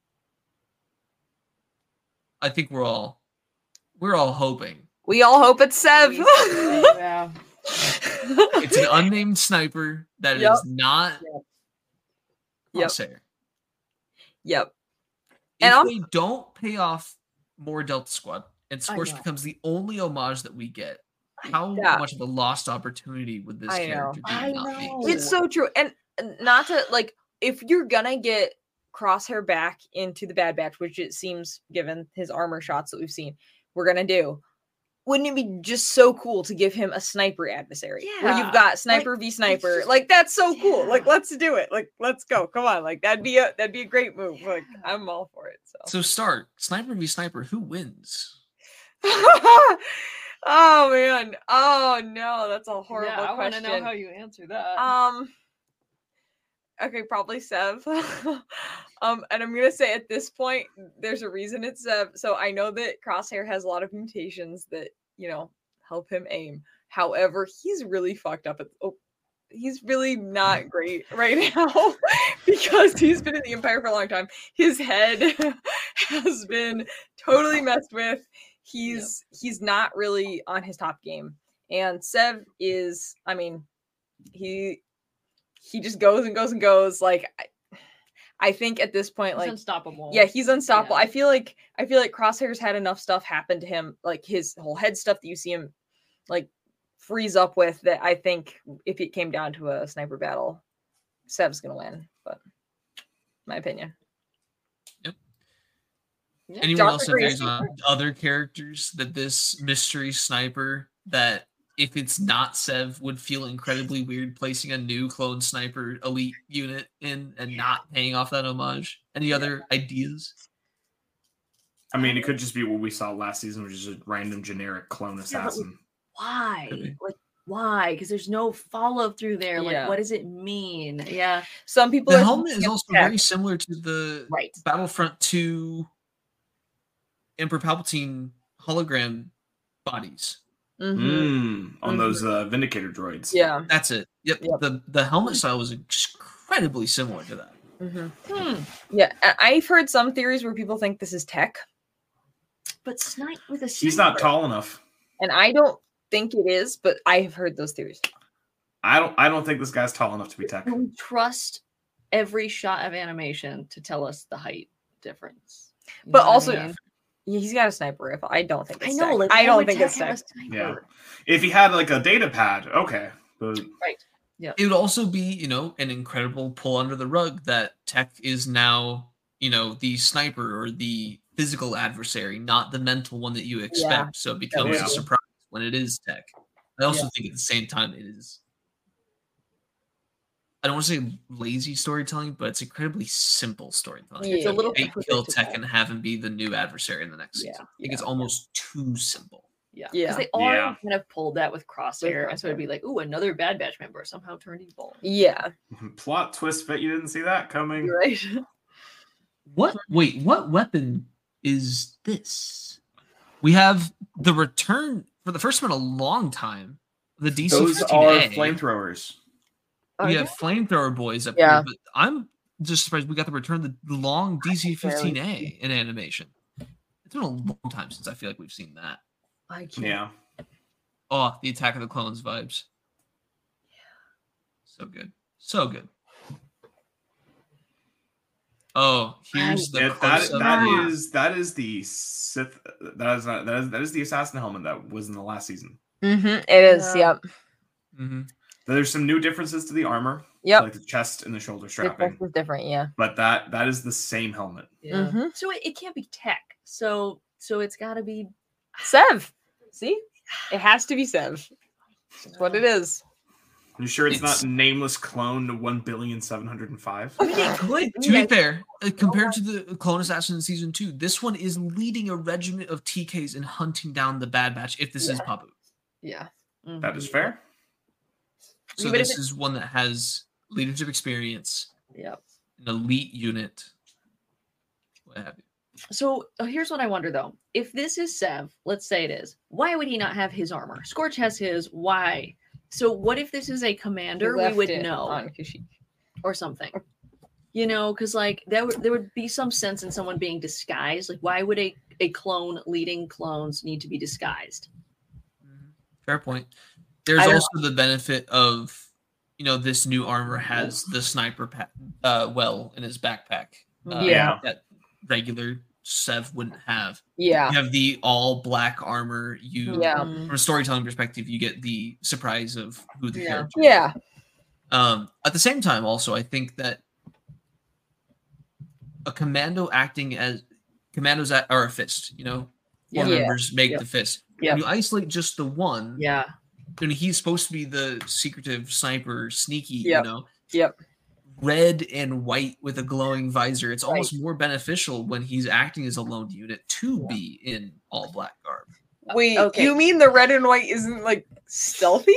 I think we're all hoping. We all hope it's Sev. Yeah. It's an unnamed sniper that Yep. is not Yep. Crosshair. Yep. If And I'm- they don't pay off more Delta Squad and Scorch know. becomes the only homage that we get, how Yeah. much of a lost opportunity would this I know. character be I not know. be? It's so true. And not to like, if you're gonna get Crosshair back into the Bad Batch, which it seems, given his armor shots that we've seen, we're gonna do. Wouldn't it be just so cool to give him a sniper adversary? Where Yeah. you've got sniper v sniper. Like that's so cool. Like let's do it. Like let's go. Come on. Like that'd be a great move. Like I'm all for it. So start sniper v sniper. Who wins? Oh man. Oh no, that's a horrible I want to question. know how you answer that. Okay, probably Sev. And I'm gonna say at this point, there's a reason it's Sev. So I know that Crosshair has a lot of mutations that, you know, help him aim. However, he's really fucked up he's really not great right now because he's been in the Empire for a long time. His head has been totally messed with. He's not really on his top game. And Sev is, I mean, he just goes and goes and goes. Like I think at this point, He's like unstoppable. yeah, he's unstoppable. Yeah. I feel like Crosshair's had enough stuff happen to him, like his whole head stuff that you see him like freeze up with, that I think if it came down to a sniper battle, Sev's gonna win. But my opinion. Anyone Dr. else have Grace. theories on other characters that this mystery sniper that if it's not Sev would feel incredibly weird placing a new clone sniper elite unit in and not paying off that homage? Any other ideas? I mean, it could just be what we saw last season, which is a random generic clone but assassin. Why? Could be. Like, why? Because there's no follow through there. Like, Yeah. what does it mean? Yeah. Some people The are helmet is thinking also tech. very similar to the Right. Battlefront 2 Emperor Palpatine hologram bodies. Mhm. On those Vindicator droids. Yeah. That's it. Yep. Yep. The helmet style was incredibly similar to that. Mhm. Yeah. I've heard some theories where people think this is tech, But snipe with a He's not sniper. tall enough. and I don't think it is, but I have heard those theories. I don't think this guy's tall enough to be tech. Can we trust every shot of animation to tell us the height difference? You But know what I also, mean? he's got a sniper rifle. I don't think I it's know. tech. Like, I why don't would think Tech it's have a tech. sniper? Yeah. If he had like a data pad, okay. But Right. Yeah. It would also be, an incredible pull under the rug that Tech is now, the sniper or the physical adversary, not the mental one that you expect. Yeah. So it becomes Yeah. a surprise when it is Tech. I also Yeah. think at the same time it is, I don't want to say lazy storytelling, but it's incredibly simple storytelling. It's a little Fake kill Tech predictable. and have him be the new adversary in the next Yeah. season. I think it's almost too simple. Yeah, Yeah. because they already Yeah. kind of pulled that with Crosshair, and so it'd Crosshair. be like, "Ooh, another Bad Batch member somehow turned evil." Yeah. Plot twist, bet you didn't see that coming. You're right. What weapon is this? We have the return for the first time in a long time. The Those DC-15A. are flamethrowers. We have flamethrower boys up Yeah. here, but I'm just surprised we got the return of the long DC-15A in animation. It's been a long time since I feel like we've seen that. I can't. Yeah. Oh, the Attack of the Clones vibes. So good. So good. Oh, here's the close-up. that is the Sith. That is the assassin helmet that was in the last season. Mm-hmm. It is. Yeah. Yep. Mhm. There's some new differences to the armor, Yep. like the chest and the shoulder The strapping, dress is different. Yeah. but that is the same helmet. Yeah. Mhm. So it can't be Tech. So it's got to be. Sev. See, it has to be Sev. That's what it is. You sure it's It's- not nameless clone 1,705,000,005? I mean, it could. To be fair, compared to the Clone Assassin in season 2, this one is leading a regiment of TKs and hunting down the Bad Batch if this is Pabu. Yeah. That is fair. So Even if this is one that has leadership experience, Yep. an elite unit, what have you. So here's what I wonder though: if this is Sev, let's say it is, why would he not have his armor? Scorch has his. Why? So what if this is a commander? He We left would it know on Kashyyyk. or something. Because like there would be some sense in someone being disguised. Like why would a clone leading clones need to be disguised? Fair point. There's I don't also the benefit of, this new armor has the sniper well in his backpack. Yeah. That regular Sev wouldn't have. Yeah. You have the all black armor. Yeah. From a storytelling perspective, you get the surprise of who the Yeah. character is. Yeah. At the same time, also, I think that a commando acting as commandos are a fist, four Yeah. members make Yep. the fist. Yep. When you isolate just the one, Yeah. and he's supposed to be the secretive sniper, sneaky, Yep. Yep. red and white with a glowing visor. It's Right. almost more beneficial when he's acting as a lone unit to be in all black garb. Wait, Okay. you mean the red and white isn't like stealthy?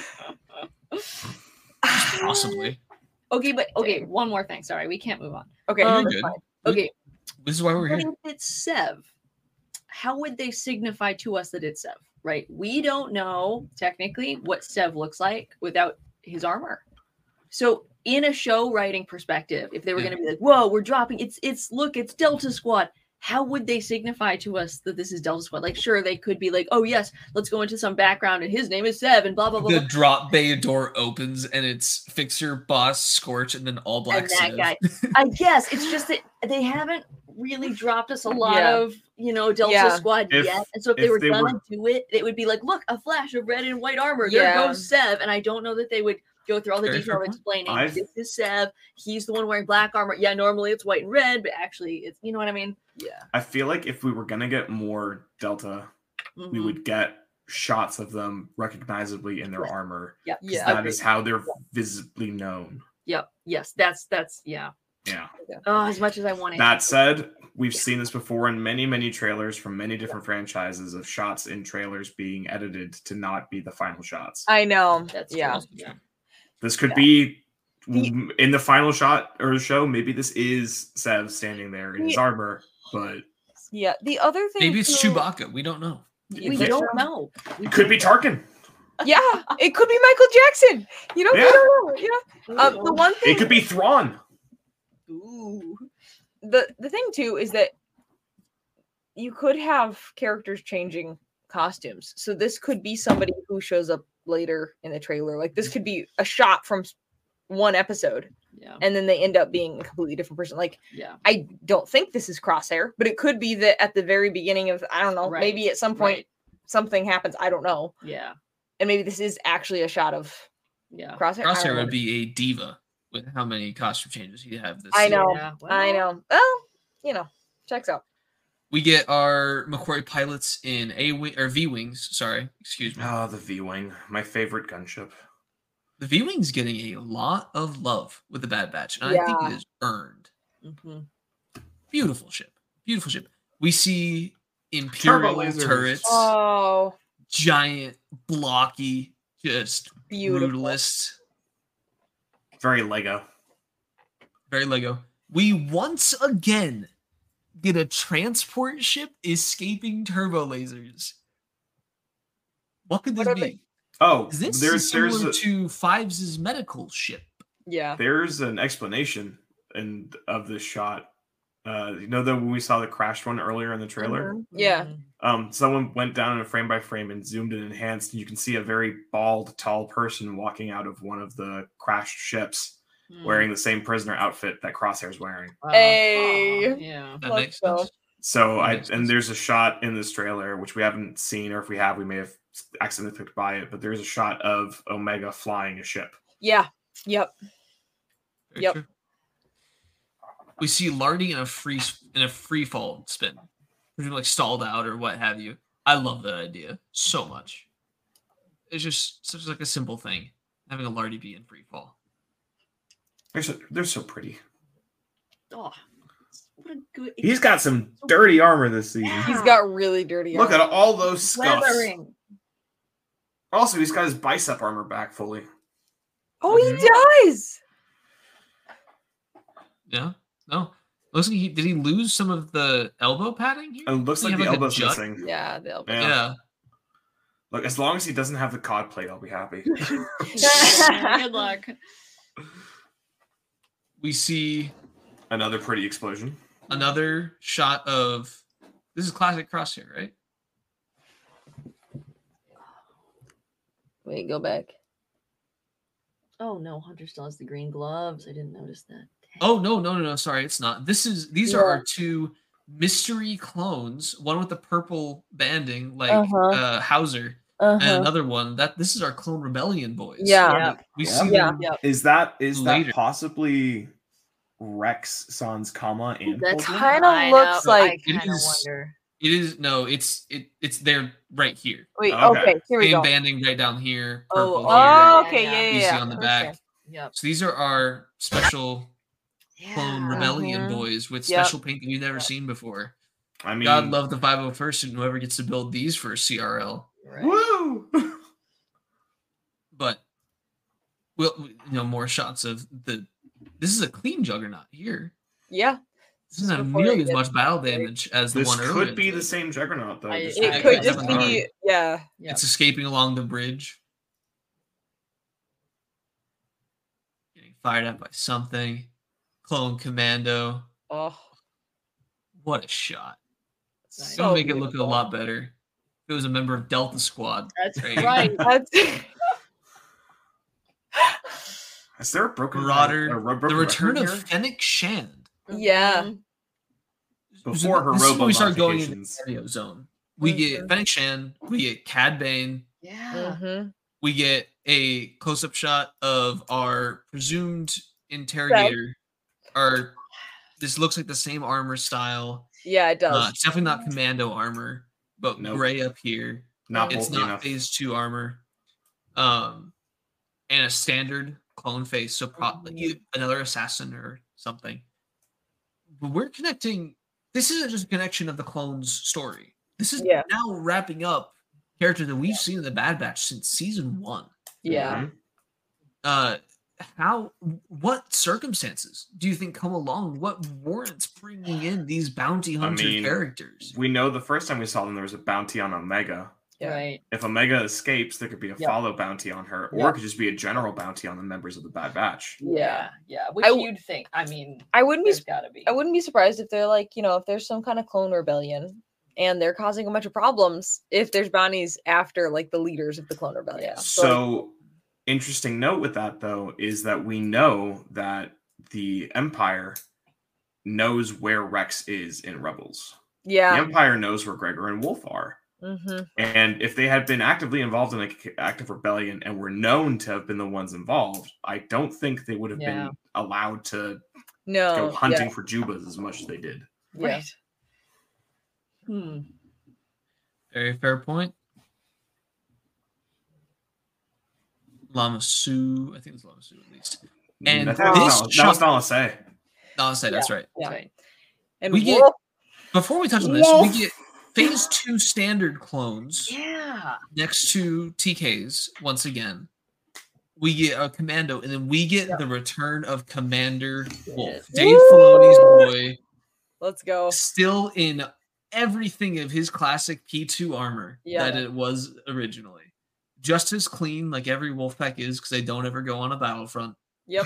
Possibly. Okay, but one more thing. Sorry, we can't move on. Okay. You're that's good. fine. Okay, This is why we're but here. if it's Sev, how would they signify to us that it's Sev? Right? We don't know technically what Sev looks like without his armor. So, in a show writing perspective, if they were Yeah. going to be like, "Whoa, we're dropping it's Delta Squad," how would they signify to us that this is Delta Squad? Like, sure, they could be like, "Oh yes, let's go into some background, and his name is Sev," and blah blah blah. The blah. drop bay door opens and it's Fixer, Boss, Scorch, and then all black And that Civ. guy. I guess it's just that they haven't really dropped us a lot Yeah. of Delta Yeah. Squad If- yet, and so if they if were they gonna were- do it, it would be like, look, a flash of red and white armor. Yeah. There goes Sev, and I don't know that they would go through all the Very detail fair of point. explaining I've- this is Sev. He's the one wearing black armor. Yeah, normally it's white and red, but actually it's what I mean. Yeah, I feel like if we were gonna get more Delta, we Mhm. would get shots of them recognizably in their Yes. armor. Yep. Yeah. That is how they're visibly known. Yep. Yes. That's yeah. Yeah. Oh, as much as I want it. That said, we've seen this before in many, many trailers from many different franchises of shots in trailers being edited to not be the final shots. I know. That's Yeah. true. Yeah. This could be in the final shot or show. Maybe this is Sev standing there in his armor, but Yeah. The other thing. Maybe it's too- Chewbacca. We don't know. We Yeah. don't know. it could be Tarkin. Yeah. It could be Michael Jackson. We Yeah. don't know. Yeah. The one thing. It could be Thrawn. Ooh. The thing too is that you could have characters changing costumes. So this could be somebody who shows up later in the trailer. Like this could be a shot from one episode Yeah. and then they end up being a completely different person. Like Yeah. I don't think this is Crosshair, but it could be that at the very beginning of I don't know, Right, maybe at some point right. something happens, I don't know. Yeah. And maybe this is actually a shot of Yeah. Crosshair would be a diva with how many costume changes he'd have this I season. know. Yeah, well. I know. Well, checks out. We get our McQuarrie pilots in A-wing or V-wings. Sorry, excuse me. Oh, the V-wing, my favorite gunship. The V-wing's getting a lot of love with the Bad Batch, and I think it is earned. Mm-hmm. Beautiful ship. Beautiful ship. We see Imperial Turbo lasers. turrets. Oh, Giant, blocky, just beautiful. brutalist. Very Lego. Very Lego. We once again get a transport ship escaping turbo lasers. What could this What are be? they- Oh, Is this there's similar to Fives' medical ship? Yeah. there's an explanation of this shot. You know that when we saw the crashed one earlier in the trailer, Yeah. someone went down in a frame by frame and zoomed in enhanced, and you can see a very bald, tall person walking out of one of the crashed ships, wearing the same prisoner outfit that Crosshair's wearing. Hey. Yeah. That Let's makes go. sense. So That makes sense. there's a shot in this trailer which we haven't seen, or if we have, we may have accidentally clicked by it. But there's a shot of Omega flying a ship. Yeah. Yep. Very Yep. true. We see Lardy in a free fall spin, presumably like stalled out or what have you. I love that idea so much. It's just such like a simple thing, having a Lardy be in free fall. They're so pretty. Oh, what a good. He's got some dirty armor this season. Yeah. He's got really dirty Look armor. at all those scuffs. Weathering. Also, he's got his bicep armor back fully. Oh, he does. Yeah, no. Looks like did he lose some of the elbow padding here? It looks Does like he the have, a elbow's jut? missing. Yeah, the elbow. Yeah. Yeah. Look, as long as he doesn't have the cod plate, I'll be happy. Good luck. We see Another pretty explosion. another shot of this is classic Crosshair, right? Wait, go back. Oh no, Hunter still has the green gloves. I didn't notice that. Oh no! Sorry, it's not. These are our two mystery clones. One with the purple banding, like Hauser, and another one this is our Clone Rebellion boys. Yeah. We see Yeah. them. Is that Later. possibly Rex Sans Kama and That's Coldman? Kind of looks like. I kind of is- wonder. It is no. It's there right here. Wait, Okay. okay, here we Same go. banding right down here. Purple Oh, here. okay, Yeah, yeah, You yeah. see yeah. on the Okay. back. Yep. So these are our special Clone Rebellion Mhm. boys with Yep. special paint that we've never seen before. I mean, God love the 501st and whoever gets to build these for CRL. Right. woo! But more shots of the. This is a clean Juggernaut here. Yeah. This doesn't have Before nearly it as gets much battle damage as the This one earlier. could be in the same Juggernaut, though. I- just Yeah, It like- could it just definitely be, yeah. Yep. It's escaping along the bridge. Getting fired at by something. Clone Commando. Oh, What a shot. Nice. It'll so make it look a beautiful. lot better. If it was a member of Delta Squad. That's Right. right. That's Is there a broken Marauder. a The broken return record of here? Fennec Shand. yeah. Mhm. Before her This is when robo we start going into the modifications. Stereo zone. We get Fennec Shand. We get Cad Bane. Yeah. Mm-hmm. We get a close-up shot of our presumed interrogator. This looks like the same armor style. Yeah, it does. It's definitely not commando armor, but Nope. gray up here. Not It's bulky not enough. phase 2 armor. And a standard clone face, so probably another assassin or something. But we're connecting. This isn't just a connection of the clones' story. This is Yeah. now wrapping up characters that we've seen in the Bad Batch since season 1. yeah. Mhm. What circumstances do you think come along? What warrants bringing in these bounty hunter mean, characters? We know the first time we saw them, there was a bounty on Omega. Yeah. Right. If Omega escapes, there could be a Yeah. follow bounty on her, or Yeah. it could just be a general bounty on the members of the Bad Batch. Yeah. Yeah. Which I w- you'd think. I mean, I wouldn't be there's got to be. I wouldn't be surprised if they're like, if there's some kind of clone rebellion and they're causing a bunch of problems if there's bounties after like the leaders of the clone rebellion. Yeah. So, interesting note with that, though, is that we know that the Empire knows where Rex is in Rebels. The yeah. Empire knows where Gregor and Wolf are. And if they had been actively involved in an active rebellion and were known to have been the ones involved, I don't think they would have been allowed to go hunting for Jubas as much as they did. Right. Very fair point. Lama Su, I think it's Lama Su at least. And that was Nala Say. Nala Say, that's right. Yeah. That's right. And We get, before we touch on this, we get Phase 2 standard clones next to TK's once again. We get a Commando, and then we get the return of Commander Wolf. Dave Filoni's boy. Let's go. Still in everything of his classic P2 armor that it was originally. Just as clean, like every Wolfpack is, because they don't ever go on a battlefront. Yep.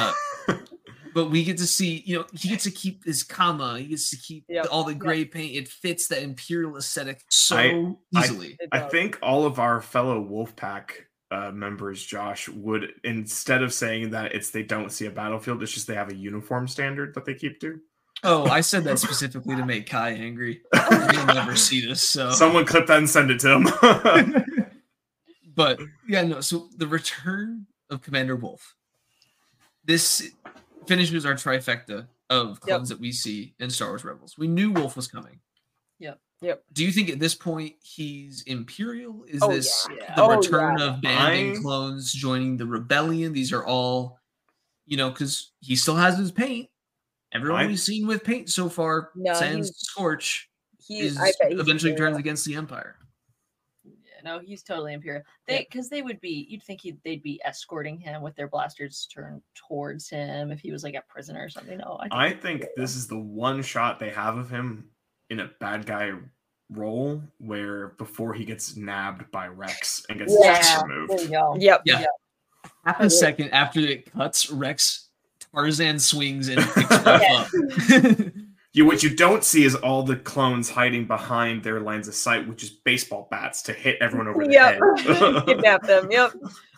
But we get to see, he gets to keep his comma. He gets to keep all the gray paint. It fits the Imperial aesthetic so easily. I think all of our fellow Wolfpack members, Josh, would, instead of saying that they don't see a battlefield, it's just they have a uniform standard that they keep to. Oh, I said that specifically to make Kai angry. He'll never see this. So someone clip that and send it to him. But so the return of Commander Wolf. This finishes our trifecta of clones that we see in Star Wars Rebels. We knew Wolf was coming. Yep. Do you think at this point he's Imperial? Is this the return of banding clones joining the rebellion? These are all, because he still has his paint. Everyone we've seen with paint so far, sans Scorch, eventually turns against the Empire. No, he's totally Imperial. Because you'd think they'd be escorting him with their blasters turned towards him if he was like a prisoner or something. No, I think this is the one shot they have of him in a bad guy role where before he gets nabbed by Rex and gets his chest removed. There you go. Yep. Yeah. Half a second after it cuts, Rex Tarzan swings and picks up. What you don't see is all the clones hiding behind their lines of sight, which is baseball bats to hit everyone over the head. Kidnap them. Yep.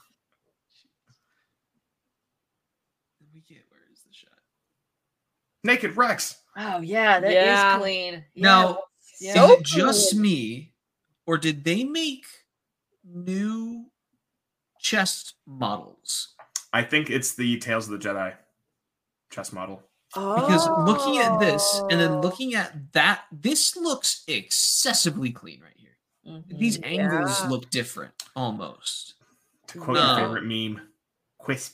Where is the shot? Naked Rex. Oh yeah, that is clean. Now, is it just me, or did they make new chest models? I think it's the Tales of the Jedi chest model. Because looking at this and then looking at that, this looks excessively clean right here. Mm-hmm. These angles look different, almost. To quote your favorite meme, quisp.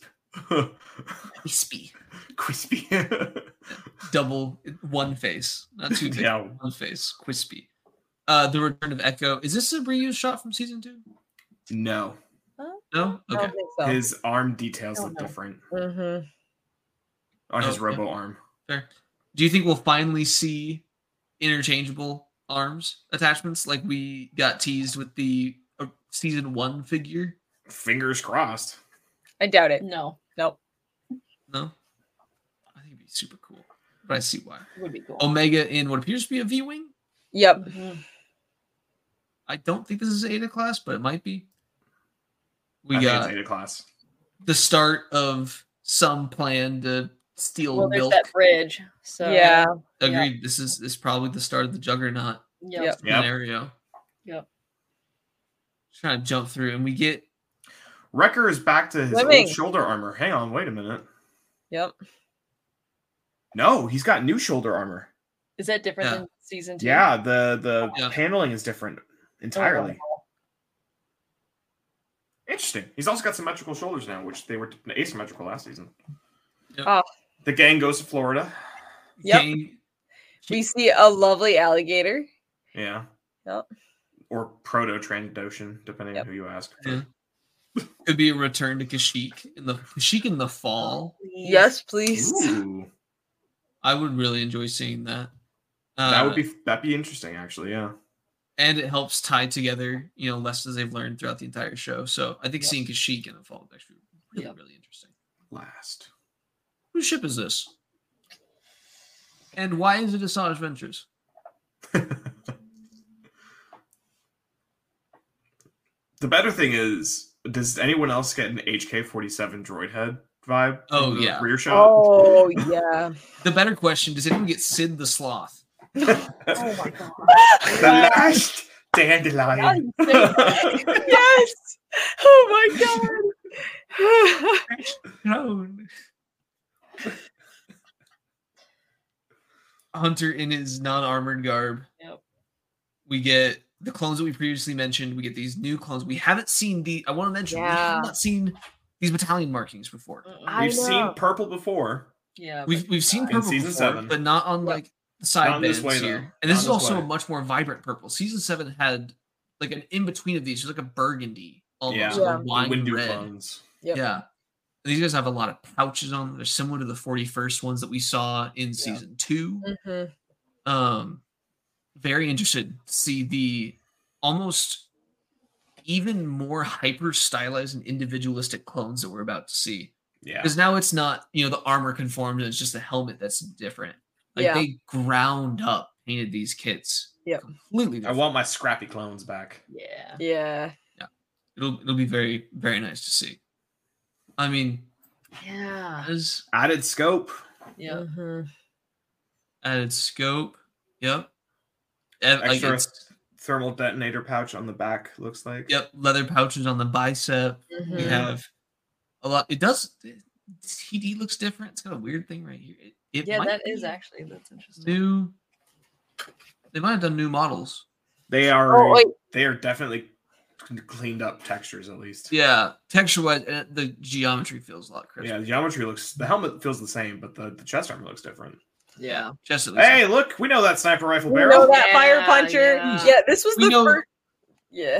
Crispy. Double one face, not two faces. One face, crispy. The return of Echo. Is this a reused shot from season 2? No. No? Okay. I don't think so. His arm details look different. Mm-hmm. On his robo arm. Fair. Do you think we'll finally see interchangeable arms attachments like we got teased with the season 1 figure? Fingers crossed. I doubt it. No. Nope. No? I think it'd be super cool. But I see why. It would be cool. Omega in what appears to be a V-Wing? Yep. Mm-hmm. I don't think this is Ada class, but it might be. I think it's Ada class. The start of some plan to steal there's milk. that bridge. So Agreed. Yeah. This is probably the start of the Juggernaut scenario. Yep. Trying to jump through, and we get Wrecker is back to his old shoulder armor. Hang on, wait a minute. Yep. No, he's got new shoulder armor. Is that different than season 2? Yeah, the paneling is different entirely. Interesting. He's also got symmetrical shoulders now, which they were asymmetrical last season. Yep. The gang goes to Florida. Yep. We see a lovely alligator. Yeah. Yep. Or proto-Trandoshan, depending on who you ask. Yeah. Could be a return to Kashyyyk in the fall. Yes, please. Ooh. I would really enjoy seeing that. That'd be interesting, actually. Yeah. And it helps tie together, lessons they've learned throughout the entire show. So I think seeing Kashyyyk in the fall is actually really interesting. Last. Whose ship is this? And why is it Asajj Ventress? The better thing is, does anyone else get an HK-47 droid head vibe? Oh, yeah. Rear shot? Oh, yeah. The better question, does anyone get Sid the Sloth? Oh, my God. The last Dandelion. Yes. Oh my god. Hunter in his non-armored garb. Yep. We get the clones that we previously mentioned. We get these new clones. We haven't seen I want to mention, we have not seen these battalion markings before. We've seen purple before. Yeah. We've seen purple season before, 7. but not on like the side bands way, here. though. And this Not is this also way. a much more vibrant purple. Season 7 had like an in between of these, just like a burgundy almost, Yeah. a wine Windu red. clones. Yep. Yeah. These guys have a lot of pouches on them. They're similar to the 41st ones that we saw in season 2. Mm-hmm. Very interested to see the almost even more hyper stylized and individualistic clones that we're about to see. Yeah. Because now it's not, the armor conformed, it's just a helmet that's different. Like they ground up painted these kits. Yeah. Completely I different. want my scrappy clones back. Yeah. Yeah. It'll be very, very nice to see. I mean, Yeah. as Added scope. Yeah. Mm-hmm. added scope. Yep. Like Extra it's, thermal detonator pouch on the back, looks like. yep. Leather pouches on the bicep. Mm-hmm. We have a lot. It does. TD looks different. It's got a weird thing right here. It Yeah, might that is be actually that's interesting. new. They might have done new models. They are. Oh, wait. They are definitely cleaned up textures at least. Yeah, texture wise, the geometry feels a lot crisper. Yeah, the geometry looks. The helmet feels the same, but the chest armor looks different. Yeah. Just at least. Hey, look, we know that sniper rifle We barrel. know that Yeah, fire puncher. yeah. Yeah, this was We the know- first. Yeah.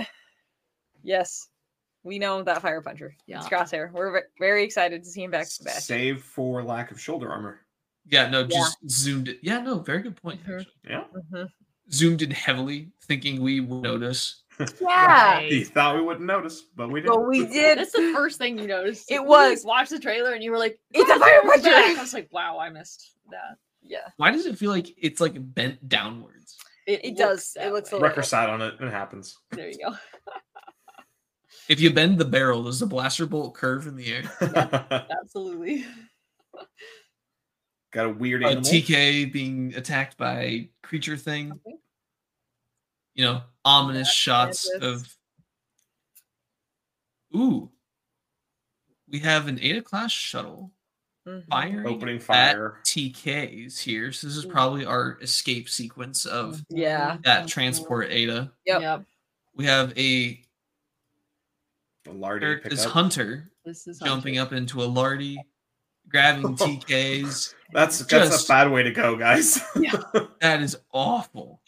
Yes. We know that fire puncher. Yeah. It's Crosshair. We're very excited to see him back to the batch. Save for lack of shoulder armor. Yeah, no, just zoomed it. Yeah, no, very good point. Mhm. Actually. Yeah. Mm-hmm. Zoomed in heavily, thinking we would notice. Yeah. He thought we wouldn't notice, but we did. But we did. That's the first thing you noticed. It You, was. like, watched the trailer and you were like, It's a fire puncher! I was like, wow, I missed that. Yeah. Why does it feel like it's like bent downwards? It does. It looks a little. Wrecker sat on it. It happens. There you go. If you bend the barrel, does the blaster bolt curve in the air? Absolutely. Got a weird A animal. TK being attacked by creature thing. Ominous shots Mantis. of. Ooh. We have an Ada class shuttle Mhm. firing Opening fire. at TKs here. So this is probably our escape sequence of Yeah. that transport Ada. Yep. We have a Lardy this pickup. hunter This is jumping up into a lardy, grabbing TKs. That's Just- a bad way to go, guys. That is awful.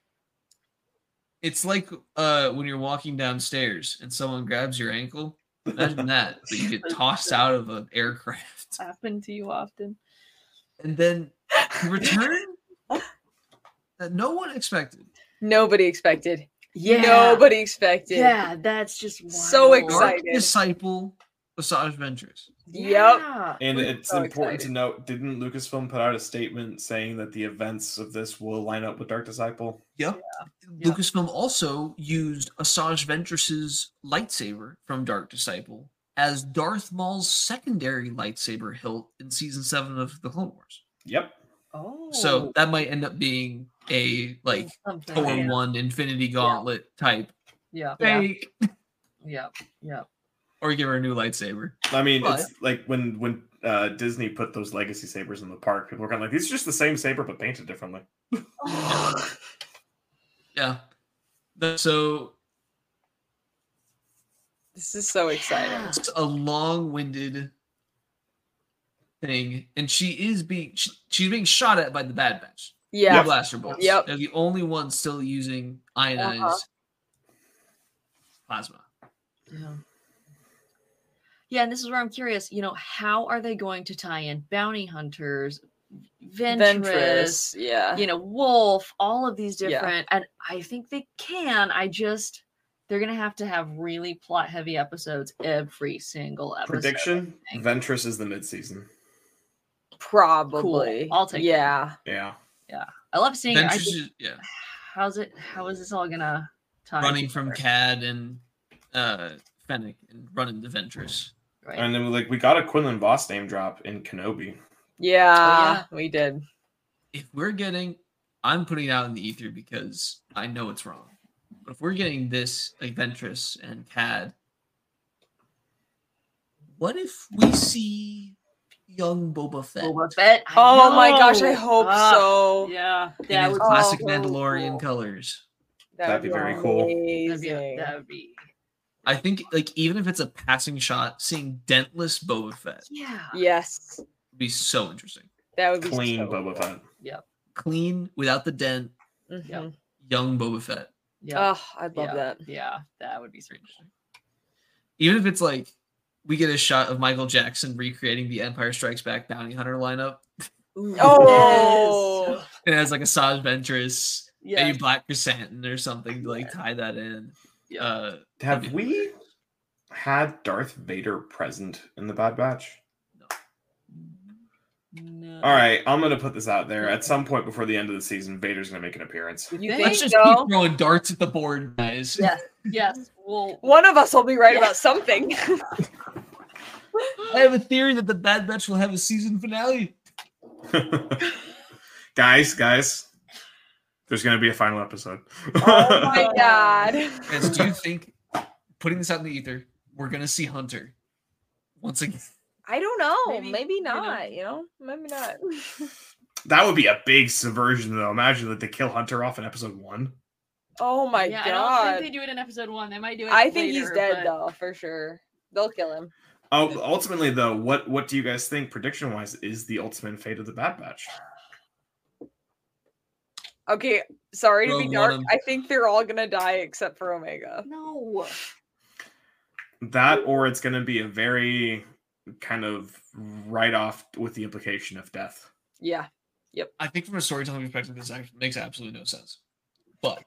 It's like when you're walking downstairs and someone grabs your ankle. Imagine that, but you get tossed out of an aircraft. happened to you often. And then you return that no one expected. Nobody expected. Yeah. Nobody expected. Yeah, that's just So wild. Dark excited. Disciple Asajj Ventress. Yep. Yeah. And I'm it's so important excited. to note, didn't Lucasfilm put out a statement saying that the events of this will line up with Dark Disciple? Yep. Yeah. Lucasfilm also used Asajj Ventress's lightsaber from Dark Disciple as Darth Maul's secondary lightsaber hilt in season 7 of the Clone Wars. Yep. Oh. So that might end up being a like something. Tor Yeah. 1 Infinity Gauntlet type Yeah. fake, Yep. Yep. or give her a new lightsaber. I mean, But- it's like when Disney put those legacy sabers in the park, people were kind of like, these are just the same saber but painted differently. Yeah. So This is so exciting. it's a long-winded thing, and she's being shot at by the Bad Batch. Yeah. The blaster bolts. Yep. They're the only ones still using ionized plasma. Yeah. Yeah, and this is where I'm curious. How are they going to tie in bounty hunters, Ventress, Yeah. Wolf, all of these Yeah. different, and I think they can. They're gonna have to have really plot heavy episodes every single episode. Prediction: I think. Ventress is the mid-season. Probably. Cool. I'll take it. Yeah. Yeah. I love seeing her. I Ventress think- is, How is this all gonna tie running from together? Cad and Fennec and running to Ventress. Right. And then we got a Quinlan Voss name drop in Kenobi. Yeah. We did. If we're getting, I'm putting it out in the ether because I know it's wrong. But But if we're getting this, like Ventress and Cad, what if we see young Boba Fett? Boba Fett. I Oh my gosh, I know. hope Ah, so. Yeah, In that his would classic be so Mandalorian cool. colors. That'd be very cool. Amazing. That would be. I think, like, even if it's a passing shot, seeing dentless Boba Fett Yeah. Yes, would be so interesting. that would be Clean so Boba Fett. Clean, without the dent, Mhm. young Boba Fett. Yeah. Oh, I'd love yeah. that. Yeah, that would be so Interesting. Even if it's like we get a shot of Michael Jackson recreating the Empire Strikes Back bounty hunter lineup. Oh. Yes. It has like a Asajj Ventress, maybe Yes. Black Chrysanthemum or something to like tie that in. Yeah. That'd Have be we hilarious. had Darth Vader present in the Bad Batch? No. All right, I'm gonna put this out there. At some point before the end of the season, Vader's gonna make an appearance. You think? think? Let's just so? keep throwing darts at the board, guys. Yes. Yes. Well. One of us will be right Yeah. about something. I have a theory that the Bad Batch will have a season finale. guys, there's gonna be a final episode. Oh my god. Guys, do you think, putting this out in the ether, we're gonna see Hunter once again? I don't know. Maybe, Maybe you know. not. Maybe not. That would be a big subversion, though. Imagine that they kill Hunter off in episode 1. Oh my Yeah, I don't god. think they do it in episode 1. They might do it. I think he's later, dead but- though, for sure. They'll kill him. Oh, ultimately, though, what do you guys think, prediction-wise, is the ultimate fate of the Bad Batch? Okay, sorry to be Rogue dark. One. I think they're all gonna die except for Omega. No. That, or it's gonna be a very kind of write-off with the implication of death. Yeah. I think from a storytelling perspective, this actually makes absolutely no sense. But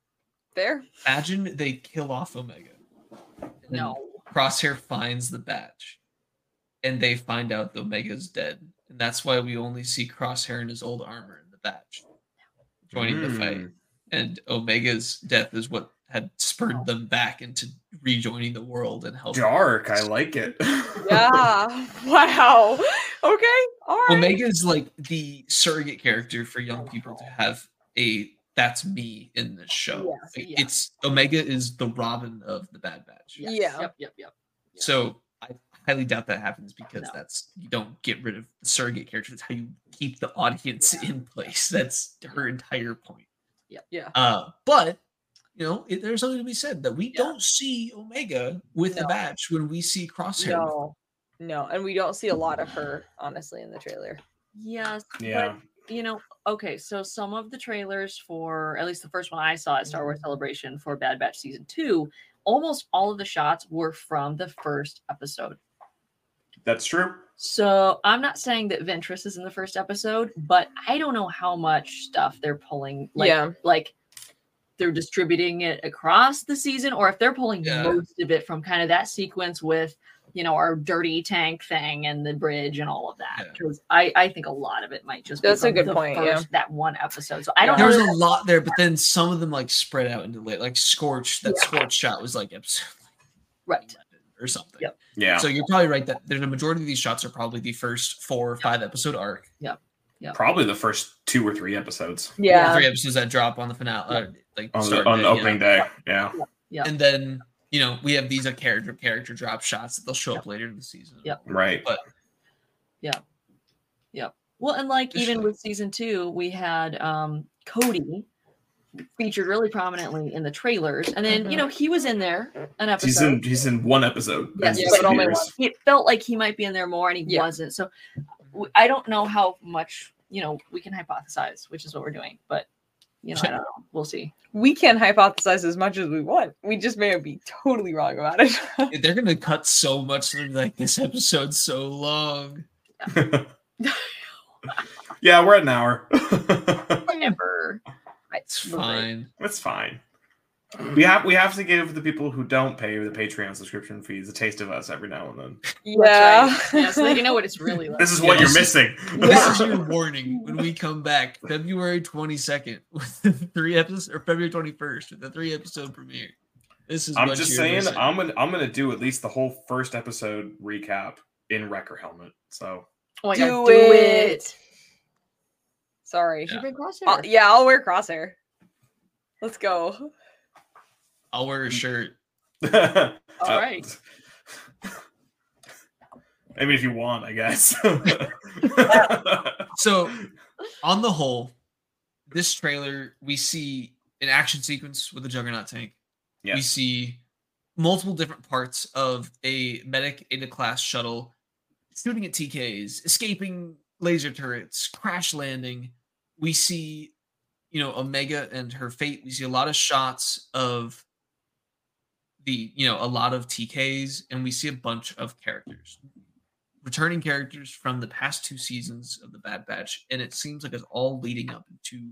Fair. imagine they kill off Omega. and then No. Crosshair finds the batch, and they find out that Omega's dead, and that's why we only see Crosshair in his old armor in the batch, joining the fight. And Omega's death is what had spurred them back into rejoining the world and helping. Dark, I like it. Yeah. Wow. Okay. All right. Omega's like the surrogate character for young people to have a "that's me" in this show. Yes, Like, yeah. It's Omega is the Robin of the Bad Batch. Yeah. Yep. So I highly doubt that happens because No. that's you don't get rid of the surrogate character. That's how you keep the audience in place. That's her entire point. Yeah. But there's something to be said that we Yeah. don't see Omega with the No. Batch when we see Crosshair. No, and we don't see a lot of her, honestly, in the trailer. Yes. Yeah. But, okay, so some of the trailers for, at least the first one I saw at Star Wars Celebration for Bad Batch Season 2, almost all of the shots were from the first episode. That's true. So I'm not saying that Ventress is in the first episode, but I don't know how much stuff they're pulling. Like they're distributing it across the season, or if they're pulling Yeah. most of it from kind of that sequence with, our dirty tank thing and the bridge and all of that. Yeah. Because I think a lot of it might just That's be a from good the point, first- that one episode. So I don't There's know. a lot there, but then some of them like spread out into like Scorch. That Scorch shot was like episode Right. 11 or something. Yep. Yeah. So you're probably right that there's a majority of these shots are probably the first 4 or 5 episode arc. Probably the first 2 or 3 episodes Yeah. 3 episodes that drop on the finale, like on start the day, opening day. Yeah. Yeah. And then we have these character drop shots that they'll show up later in the season. Yep. Right. But Well, and like even Interesting. with season 2, we had Cody featured really prominently in the trailers, and then he was in there an episode. He's in 1 episode. Yes, It but only disappears. It felt like he might be in there more, and he Yeah. wasn't. So I don't know how much we can hypothesize, which is what we're doing, but I don't know. We'll see. We can hypothesize as much as we want. We just may be totally wrong about it. they're gonna cut so much. They're like, this episode's so long. Yeah, we're at an hour. Whatever. It's We're right. fine. That's fine. We have to give the people who don't pay the Patreon subscription fees a taste of us every now and then. Yeah. That's right. Yeah, so they can know what it's really like. This is what Yeah. you're missing. This is your warning when we come back February 22nd with the 3 episodes, or February 21st with the 3 episode premiere. This is I'm what just you're saying. missing. I'm gonna do at least the whole first episode recap in Wrecker Helmet. So Oh my Do God, do it. it. Sorry. Yeah. Bring Crosshair. I'll wear Crosshair. Let's go. I'll wear a shirt. All right. Maybe if you want, I guess. So, on the whole, this trailer, we see an action sequence with a Juggernaut tank. Yes. We see multiple different parts of a medic in a class shuttle shooting at TKs, escaping laser turrets, crash landing. We see, Omega and her fate. We see a lot of shots of a lot of TKs, and we see a bunch of characters. Returning characters from the past 2 seasons of the Bad Batch, and it seems like it's all leading up into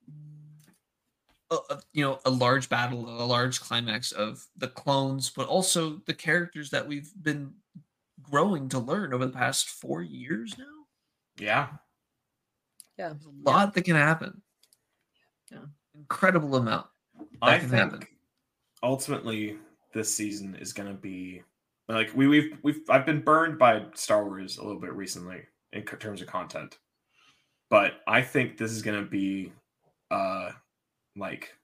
a large battle, a large climax of the clones, but also the characters that we've been growing to learn over the past 4 years now. Yeah. Yeah. There's a lot that can happen. Yeah. Incredible amount. I think ultimately this season is going to be like I've been burned by Star Wars a little bit recently in terms of content, but I think this is going to be like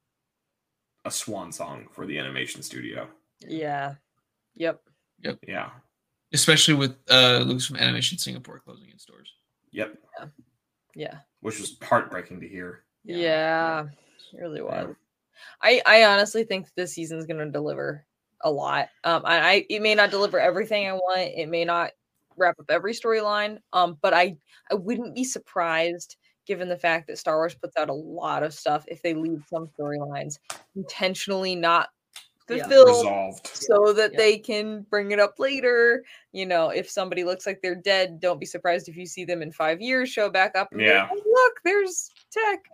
a swan song for the animation studio. Yeah. Yep. Yeah. Especially with Lucasfilm Animation Singapore closing its doors. Yep. Yeah. Which was heartbreaking to hear. Yeah. It really was. I honestly think this season's going to deliver a lot. It may not deliver everything I want. It may not wrap up every storyline. But I wouldn't be surprised, given the fact that Star Wars puts out a lot of stuff, if they leave some storylines intentionally not fulfilled, resolved, so that they can bring it up later. If somebody looks like they're dead, don't be surprised if you see them in 5 years show back up and be like, oh, look, there's Tech.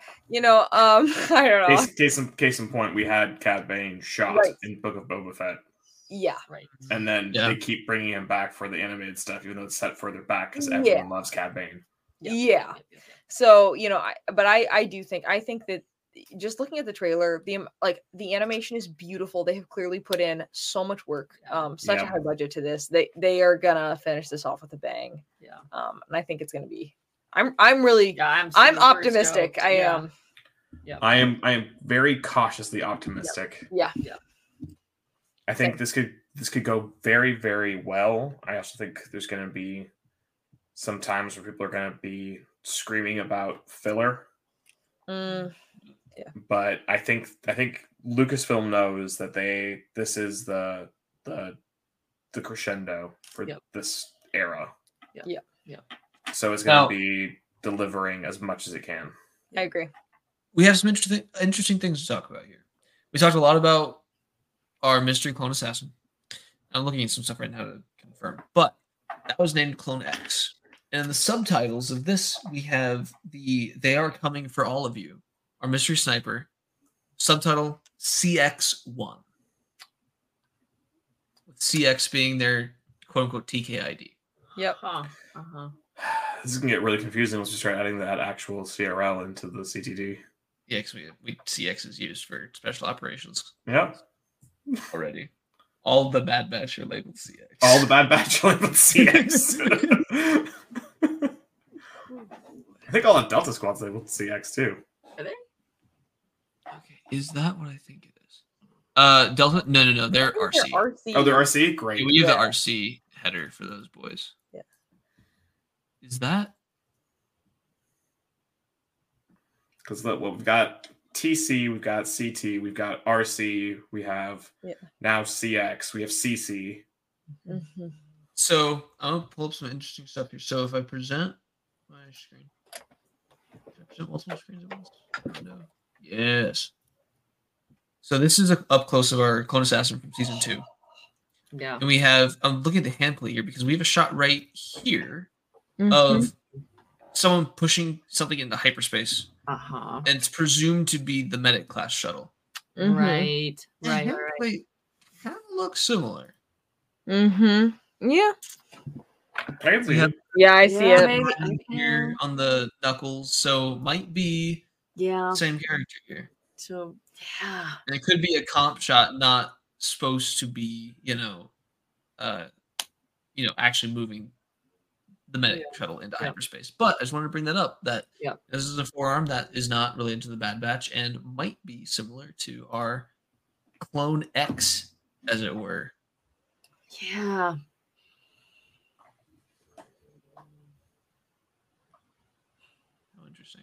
I don't know. Case in point, we had Cad Bane shot in Book of Boba Fett. Yeah. Right. And then they keep bringing him back for the animated stuff, even though it's set further back because everyone loves Cad Bane. Yeah. So, I think that just looking at the trailer, the animation is beautiful. They have clearly put in so much work, such a high budget to this. They are gonna finish this off with a bang. Yeah. And I think it's gonna be. I'm optimistic. Stoked. I am. Yeah. I am very cautiously optimistic. Yeah. I think this could go very, very well. I also think there's gonna be some times where people are gonna be screaming about filler. Yeah. But I think Lucasfilm knows that this is the crescendo for this era. Yeah. So it's going to be delivering as much as it can. I agree. We have some interesting things to talk about here. We talked a lot about our mystery clone assassin. I'm looking at some stuff right now to confirm, but that was named Clone X. And in the subtitles of this, we have "They are coming for all of you." Our mystery sniper, subtitle CX1. With CX being their quote unquote TK ID. Yep. This is going to get really confusing once we start adding that actual CRL into the CTD. Yeah, because we CX is used for special operations. Yeah. Already. All the Bad Batch are labeled CX. All the Bad Batch are labeled CX. I think all the Delta Squad's labeled CX too. Are they? Okay, is that what I think it is? Delta? No. They're RC. Oh, they're RC? Great. Yeah, we use the RC header for those boys. Yeah. Is that? Because we've got TC, we've got CT, we've got RC, we have now CX, we have CC. Mm-hmm. So I'm gonna pull up some interesting stuff here. So if I present my screen, should I present multiple screens at once? No. Yes. So this is up close of our Clone Assassin from season 2. Yeah. And we have, I'm looking at the hand plate here because we have a shot right here of someone pushing something into hyperspace. Uh-huh. And it's presumed to be the medic class shuttle. Mm-hmm. Right. The hand plate kind of looks similar. Mm-hmm. Yeah. I see it. Yeah, I see it. Here on the knuckles, so might be same character here. So yeah, and it could be a comp shot, not supposed to be, actually moving the medic shuttle into hyperspace. But I just wanted to bring that up. That this is a forearm that is not really into the Bad Batch and might be similar to our Clone X, as it were. Yeah. Oh, interesting.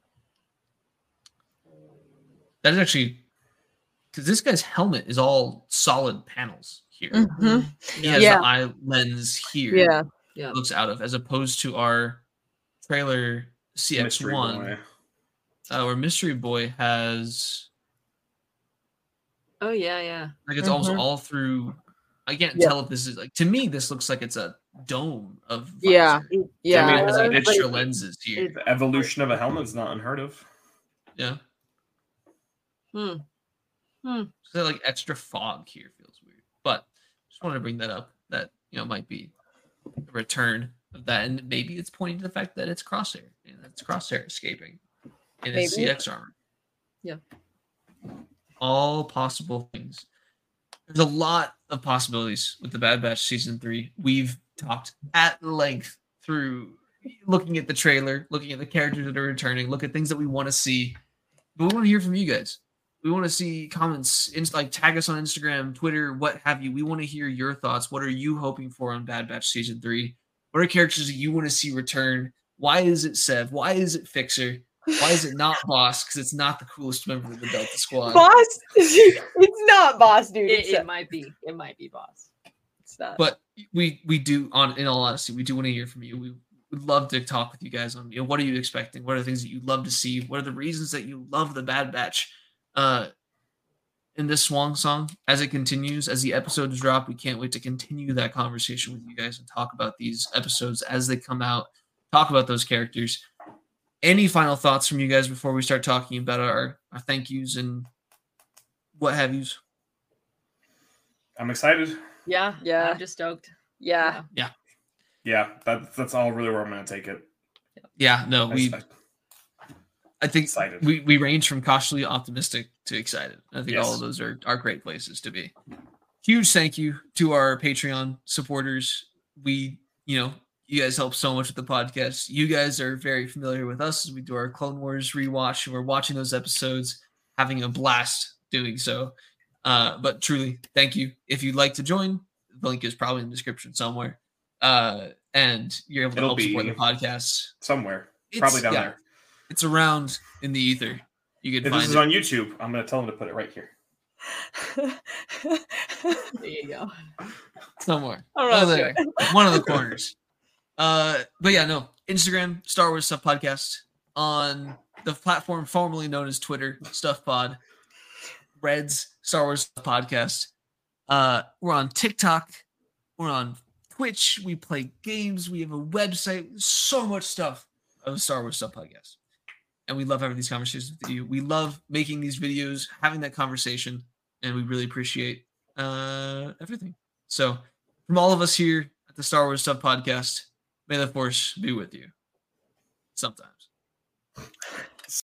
That is actually because this guy's helmet is all solid panels here. Mhm. He has Yeah. the eye lens here. Yeah. Yeah. Looks out of, as opposed to our trailer Mystery CX1, Boy. where Mystery Boy has Oh yeah. like it's almost Mhm. all through. I can't Yeah. tell if this is like, to me, this looks like it's a dome of Yeah. visor. Yeah. I mean, it has like But extra it- lenses here. The evolution of a helmet's not unheard of. Yeah. Hmm. So like extra fog here feels weird, but just wanted to bring that up. That might be a return of that, and maybe it's pointing to the fact that it's Crosshair and it's Crosshair escaping in his Maybe. CX armor. Yeah. All possible things. There's a lot of possibilities with the Bad Batch season 3. We've talked at length through looking at the trailer, looking at the characters that are returning, look at things that we want to see. But we want to hear from you guys. We want to see comments, like tag us on Instagram, Twitter, what have you. We want to hear your thoughts. What are you hoping for on Bad Batch season 3? What are characters that you want to see return? Why is it Sev? Why is it Fixer? Why is it not Boss? Because it's not the coolest member of the Delta Squad. Boss? It's not Boss, dude. It might be. It might be Boss. It's not. But we do, in all honesty, we do want to hear from you. We would love to talk with you guys on, what are you expecting? What are the things that you love to see? What are the reasons that you love the Bad Batch? In this Swan Song, as it continues, as the episodes drop, we can't wait to continue that conversation with you guys and talk about these episodes as they come out, talk about those characters. Any final thoughts from you guys before we start talking about our thank yous and what have yous? I'm excited. Yeah. Yeah. I'm just stoked. Yeah. Yeah, that's all really where I'm going to take it. Yeah, no, I think Excited. we range from cautiously optimistic to excited. I think Yes. all of those are great places to be. Huge thank you to our Patreon supporters. We, you guys help so much with the podcast. You guys are very familiar with us as we do our Clone Wars rewatch, and we're watching those episodes, having a blast doing so. But truly, thank you. If you'd like to join, the link is probably in the description somewhere. And you're able to It'll help support be the podcast. Somewhere. Probably down there. It's around in the ether. You can If find this is it. on YouTube, I'm going to tell them to put it right here. There you go. Somewhere. I'm not there. One of the corners. But yeah, no. Instagram, Star Wars Stuff Podcast. On the platform formerly known as Twitter, Stuff Pod. Reds, Star Wars Stuff Podcast. We're on TikTok. We're on Twitch. We play games. We have a website. So much stuff of the Star Wars Stuff Podcast. And we love having these conversations with you. We love making these videos, having that conversation, and we really appreciate everything. So, from all of us here at the Star Wars Stuff Podcast, may the Force be with you. Sometimes.